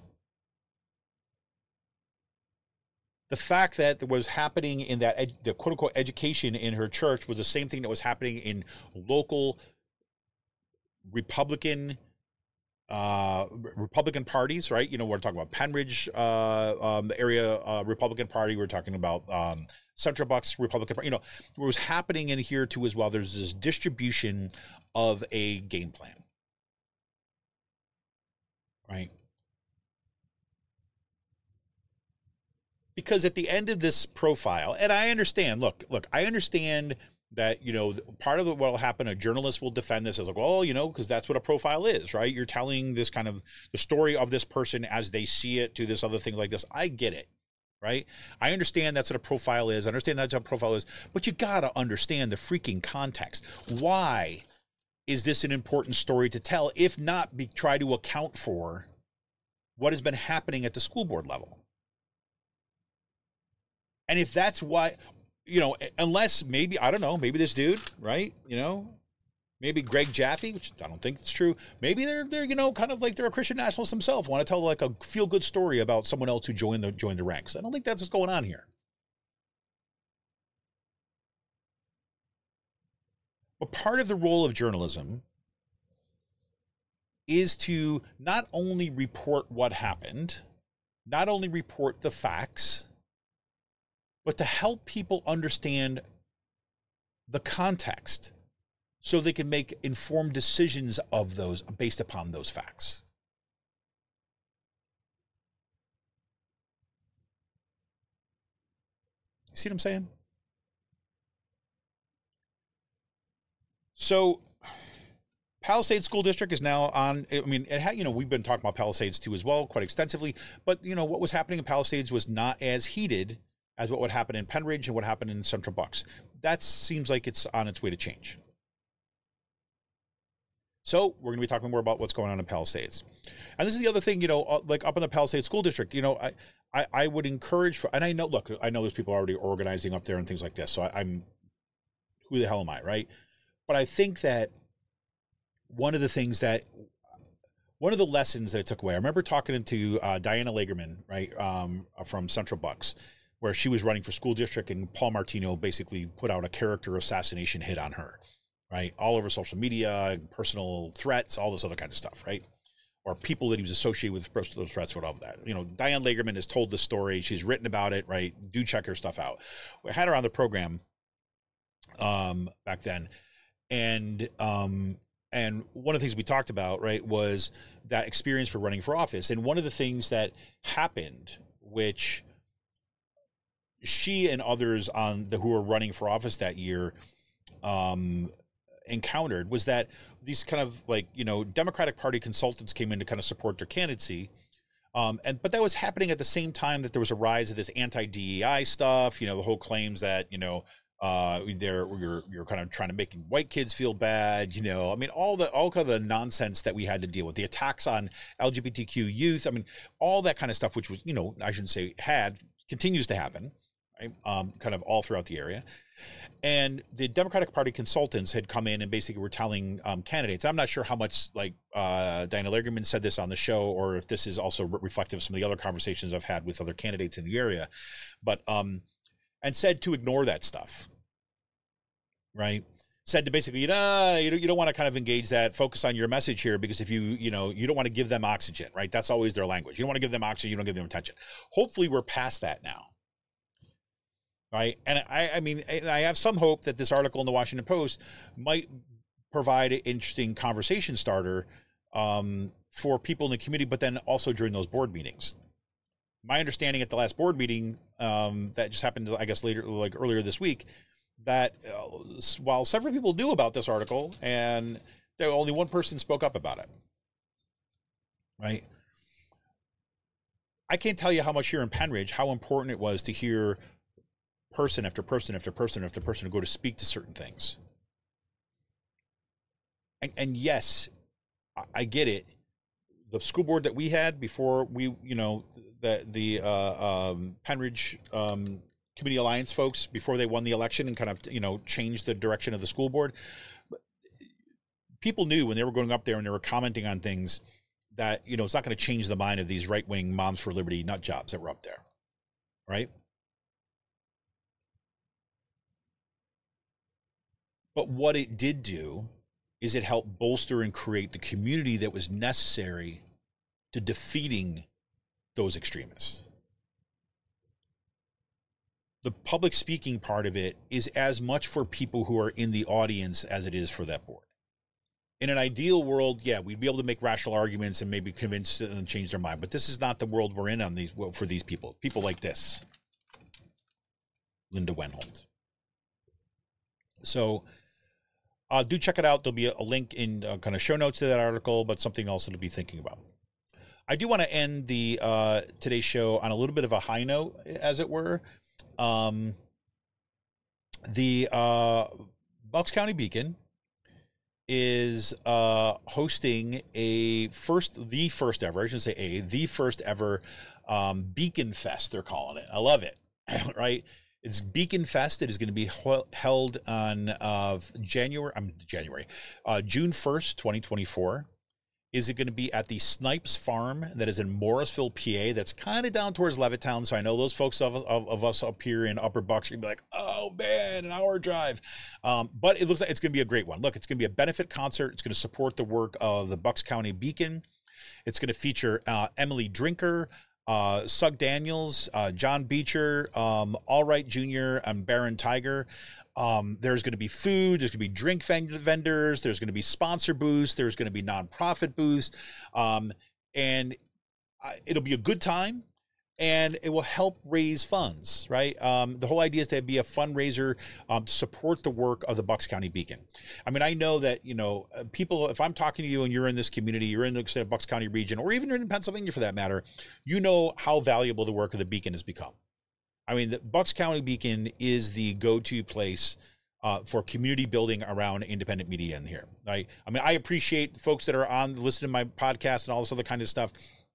The fact that there was happening in that, ed, the quote unquote education in her church was the same thing that was happening in local Republican Uh, Republican parties, right? You know, we're talking about Penridge uh, um, area uh, Republican Party. We're talking about um, Central Bucks Republican Party. You know, what was happening in here too as well. There's this distribution of a game plan, right? Because at the end of this profile, and I understand, look, look, I understand that, you know, part of what will happen, a journalist will defend this as like, well, you know, because that's what a profile is, right? You're telling this kind of the story of this person as they see it to this other things like this. I get it, right? I understand that's what a profile is. I understand that's what a profile is, but you got to understand the freaking context. Why is this an important story to tell, if not be, try to account for what has been happening at the school board level? And if that's why, you know, unless maybe, I don't know, maybe this dude, right? You know, maybe Greg Jaffe, which I don't think it's true. Maybe they're, they're, you know, kind of like they're a Christian nationalist themselves, want to tell like a feel good story about someone else who joined the, joined the ranks. I don't think that's what's going on here. But part of the role of journalism is to not only report what happened, not only report the facts, but to help people understand the context so they can make informed decisions of those based upon those facts. You see what I'm saying? So Palisades School District is now on, I mean, it had, you know, we've been talking about Palisades too as well, quite extensively, but you know, what was happening in Palisades was not as heated as what would happen in Penridge and what happened in Central Bucks. That seems like it's on its way to change. So we're going to be talking more about what's going on in Palisades. And this is the other thing, you know, like up in the Palisades School District, you know, I, I, I would encourage, for, and I know, look, I know there's people already organizing up there and things like this. So I, I'm, who the hell am I, right? But I think that one of the things that, one of the lessons that I took away, I remember talking to uh, Diana Lagerman, right, um, from Central Bucks, where she was running for school district, and Paul Martino basically put out a character assassination hit on her, right? All over social media, personal threats, all this other kind of stuff, right? Or people that he was associated with personal threats, whatever that. You know, Diane Lagerman has told the story. She's written about it, right? Do check her stuff out. We had her on the program um, back then. And um, and one of the things we talked about, right, was that experience for running for office. And one of the things that happened, which she and others on the who were running for office that year um, encountered, was that these kind of like, you know, Democratic Party consultants came in to kind of support their candidacy. Um, and but that was happening at the same time that there was a rise of this anti-D E I stuff, you know, the whole claims that, you know, uh, they're, you're, you're kind of trying to make white kids feel bad, you know, I mean, all the, all kind of the nonsense that we had to deal with, the attacks on L G B T Q youth. I mean, all that kind of stuff, which was, you know, I shouldn't say had, continues to happen. Um, kind of all throughout the area. And the Democratic Party consultants had come in and basically were telling um, candidates, I'm not sure how much like uh, Diana Lagerman said this on the show, or if this is also re- reflective of some of the other conversations I've had with other candidates in the area, but, um, and said to ignore that stuff, right? Said to basically, nah, you don't, you don't want to kind of engage that, focus on your message here, because if you, you know, you don't want to give them oxygen, right? That's always their language. You don't want to give them oxygen, you don't give them attention. Hopefully we're past that now. Right. And I, I mean, I have some hope that this article in the Washington Post might provide an interesting conversation starter um, for people in the community, but then also during those board meetings. My understanding at the last board meeting um, that just happened, I guess, later, like earlier this week, that uh, while several people knew about this article, and there only one person spoke up about it, right? I can't tell you how much here in Pennridge, how important it was to hear person after person after person after person go to speak to certain things. And, and yes, I get it. The school board that we had before we, you know, the the uh, um, Pennridge um, Community Alliance folks, before they won the election and kind of, you know, changed the direction of the school board, people knew when they were going up there and they were commenting on things that, you know, it's not going to change the mind of these right-wing Moms for Liberty nut jobs that were up there, right? But what it did do is it helped bolster and create the community that was necessary to defeating those extremists. The public speaking part of it is as much for people who are in the audience as it is for that board. In an ideal world, yeah, we'd be able to make rational arguments and maybe convince and change their mind. But this is not the world we're in on these for these people. People like this, Linda Wenholt. So uh, do check it out. There'll be a, a link in uh, kind of show notes to that article, but something else to be thinking about. I do want to end the uh, today's show on a little bit of a high note, as it were. Um, the uh, Bucks County Beacon is uh, hosting a first, the first ever, I shouldn't say a, the first ever um, Beacon Fest, they're calling it. I love it, right? It's Beacon Fest. It is going to be held on uh, January, I'm January, uh, June first, twenty twenty-four. Is it going to be at the Snipes Farm that is in Morrisville, P A? That's kind of down towards Levittown. So I know those folks of, of, of us up here in Upper Bucks are going to be like, oh, man, an hour drive. Um, but it looks like it's going to be a great one. Look, it's going to be a benefit concert. It's going to support the work of the Bucks County Beacon. It's going to feature uh, Emily Drinker, uh, Sug Daniels, uh, John Beecher, um, Allright Junior, and Baron Tiger. Um, there's going to be food, there's going to be drink vendors, there's going to be sponsor booths, there's going to be nonprofit booths, um, and it'll be a good time, and it will help raise funds, right? Um, the whole idea is to be a fundraiser um, to support the work of the Bucks County Beacon. I mean, I know that, you know, people, if I'm talking to you and you're in this community, you're in the Bucks County region, or even in Pennsylvania for that matter, you know how valuable the work of the Beacon has become. I mean, the Bucks County Beacon is the go-to place uh, for community building around independent media in here. Right? I mean, I appreciate folks that are on, listening to my podcast and all this other kind of stuff.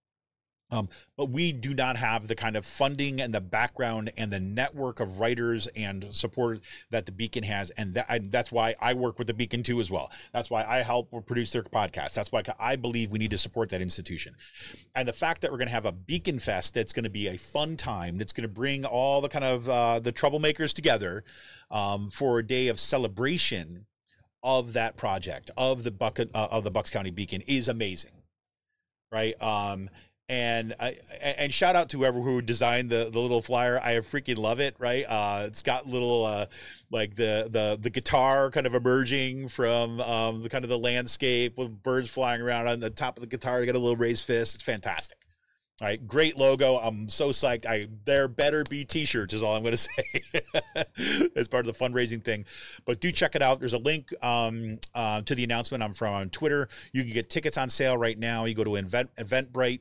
Um, but we do not have the kind of funding and the background and the network of writers and support that the Beacon has. And that, I, that's why I work with the Beacon too as well. That's why I help produce their podcast. That's why I believe we need to support that institution. And the fact that we're going to have a Beacon Fest that's going to be a fun time, that's going to bring all the kind of uh, the troublemakers together um, for a day of celebration of that project, of the bucket uh, of the Bucks County Beacon is amazing, right? Um, And I and shout out to whoever who designed the, the little flyer. I freaking love it, right? Uh, it's got little uh, like the, the the guitar kind of emerging from um, the kind of the landscape with birds flying around on the top of the guitar. You got a little raised fist. It's fantastic. All right, great logo. I'm so psyched. I there better be T-shirts is all I'm going to say as part of the fundraising thing. But do check it out. There's a link um, uh, to the announcement. I'm from on Twitter. You can get tickets on sale right now. You go to Event Eventbrite.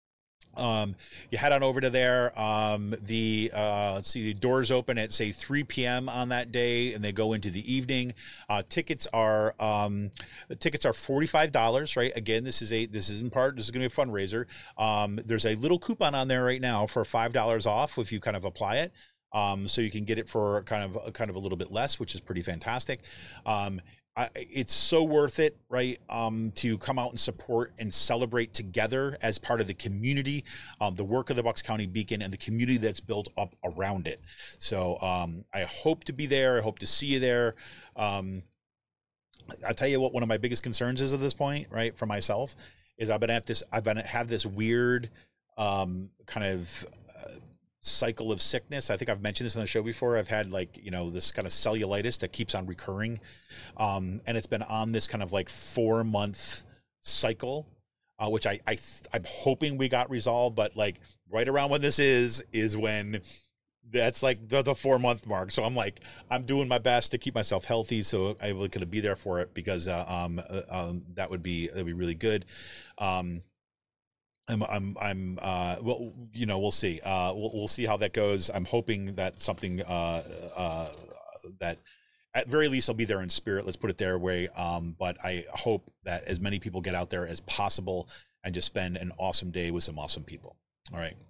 Um, you head on over to there. Um, the, uh, let's see, the doors open at say three p.m. on that day, and they go into the evening. Uh, tickets are, um, the tickets are forty-five dollars, right? Again, this is a, this is in part, this is going to be a fundraiser. Um, there's a little coupon on there right now for five dollars off if you kind of apply it. Um, so you can get it for kind of, kind of a little bit less, which is pretty fantastic. Um, I, it's so worth it, right, um, to come out and support and celebrate together as part of the community, um, the work of the Bucks County Beacon and the community that's built up around it. So um, I hope to be there. I hope to see you there. Um, I'll tell you what one of my biggest concerns is at this point, right, for myself, is I've been at this, I've been have this weird um, kind of uh, cycle of sickness. I think I've mentioned this on the show before. I've had like, you know, this kind of cellulitis that keeps on recurring. Um, and it's been on this kind of like four month cycle, uh, which I, I, th- I'm hoping we got resolved, but like right around when this is, is when that's like the, the four month mark. So I'm like, I'm doing my best to keep myself healthy, so I was going to be there for it, because uh, um, uh, um that would be that'd be really good. Um, I'm I'm I'm uh well, you know, we'll see. Uh, we'll we'll see how that goes. I'm hoping that something uh uh that. At very least, I'll be there in spirit. Let's put it their way. Um, but I hope that as many people get out there as possible and just spend an awesome day with some awesome people. All right.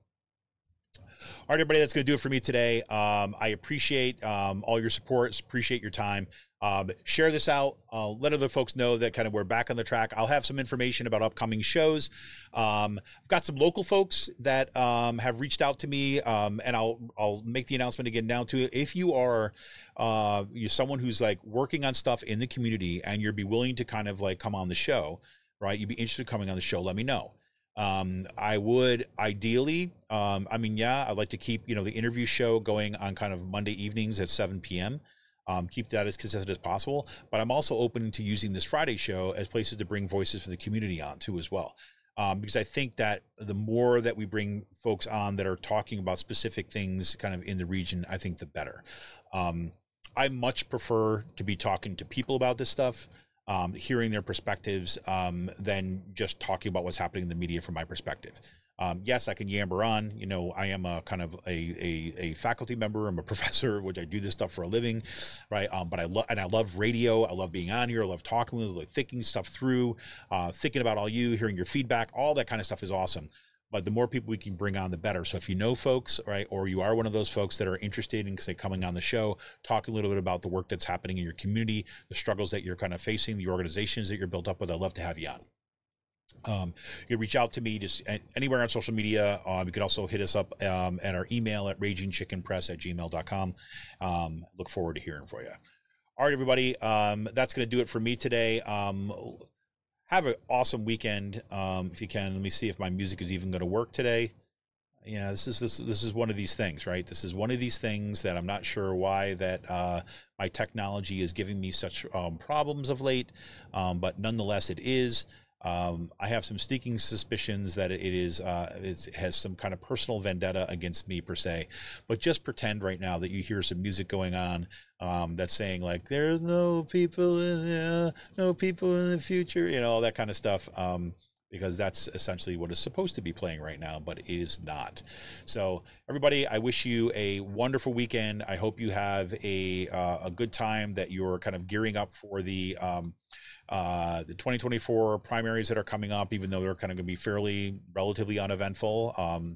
All right, everybody, that's going to do it for me today. Um, I appreciate um, all your support, appreciate your time. Um, share this out. Uh, let other folks know that kind of we're back on the track. I'll have some information about upcoming shows. Um, I've got some local folks that um, have reached out to me, um, and I'll I'll make the announcement again now too. If you are uh, you're someone who's like working on stuff in the community and you'd be willing to kind of like come on the show, right? You'd be interested in coming on the show. Let me know. Um, I would ideally, um, I mean, yeah, I'd like to keep, you know, the interview show going on kind of Monday evenings at seven p.m. Um, keep that as consistent as possible. But I'm also open to using this Friday show as places to bring voices for the community on too as well. Um, because I think that the more that we bring folks on that are talking about specific things kind of in the region, I think the better. Um, I much prefer to be talking to people about this stuff. Um, hearing their perspectives um, than just talking about what's happening in the media from my perspective. Um, yes, I can yammer on. You know, I am a kind of a, a, a faculty member. I'm a professor, which I do this stuff for a living, right? Um, but I love, and I love radio. I love being on here. I love talking with, like thinking stuff through, uh, thinking about all you, hearing your feedback, all that kind of stuff is awesome. But the more people we can bring on, the better. So if you know folks, right, or you are one of those folks that are interested in, say, coming on the show, talking a little bit about the work that's happening in your community, the struggles that you're kind of facing, the organizations that you're built up with, I'd love to have you on. Um, you can reach out to me just anywhere on social media. Um, you can also hit us up um, at our email at raging chicken press at gmail dot com. Um, look forward to hearing from you. All right, everybody. Um, that's going to do it for me today. Um, Have an awesome weekend, um, if you can. Let me see if my music is even going to work today. Yeah, this is this this is one of these things, right? This is one of these things that I'm not sure why that uh, my technology is giving me such um, problems of late, um, but nonetheless, it is. Um, I have some sneaking suspicions that it is uh, it has some kind of personal vendetta against me per se. But just pretend right now that you hear some music going on um, that's saying like, "There's no people in the, no people in the future," you know, all that kind of stuff. Um, because that's essentially what is supposed to be playing right now, but it is not. So everybody, I wish you a wonderful weekend. I hope you have a uh, a good time, that you're kind of gearing up for the um, uh, the twenty twenty-four primaries that are coming up, even though they're kind of going to be fairly relatively uneventful, um,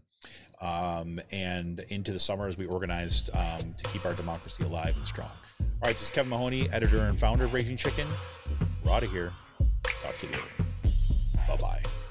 um, and into the summer as we organize um, to keep our democracy alive and strong. All right, this is Kevin Mahoney, editor and founder of Raging Chicken. We're out of here. Talk to you later. Bye-bye.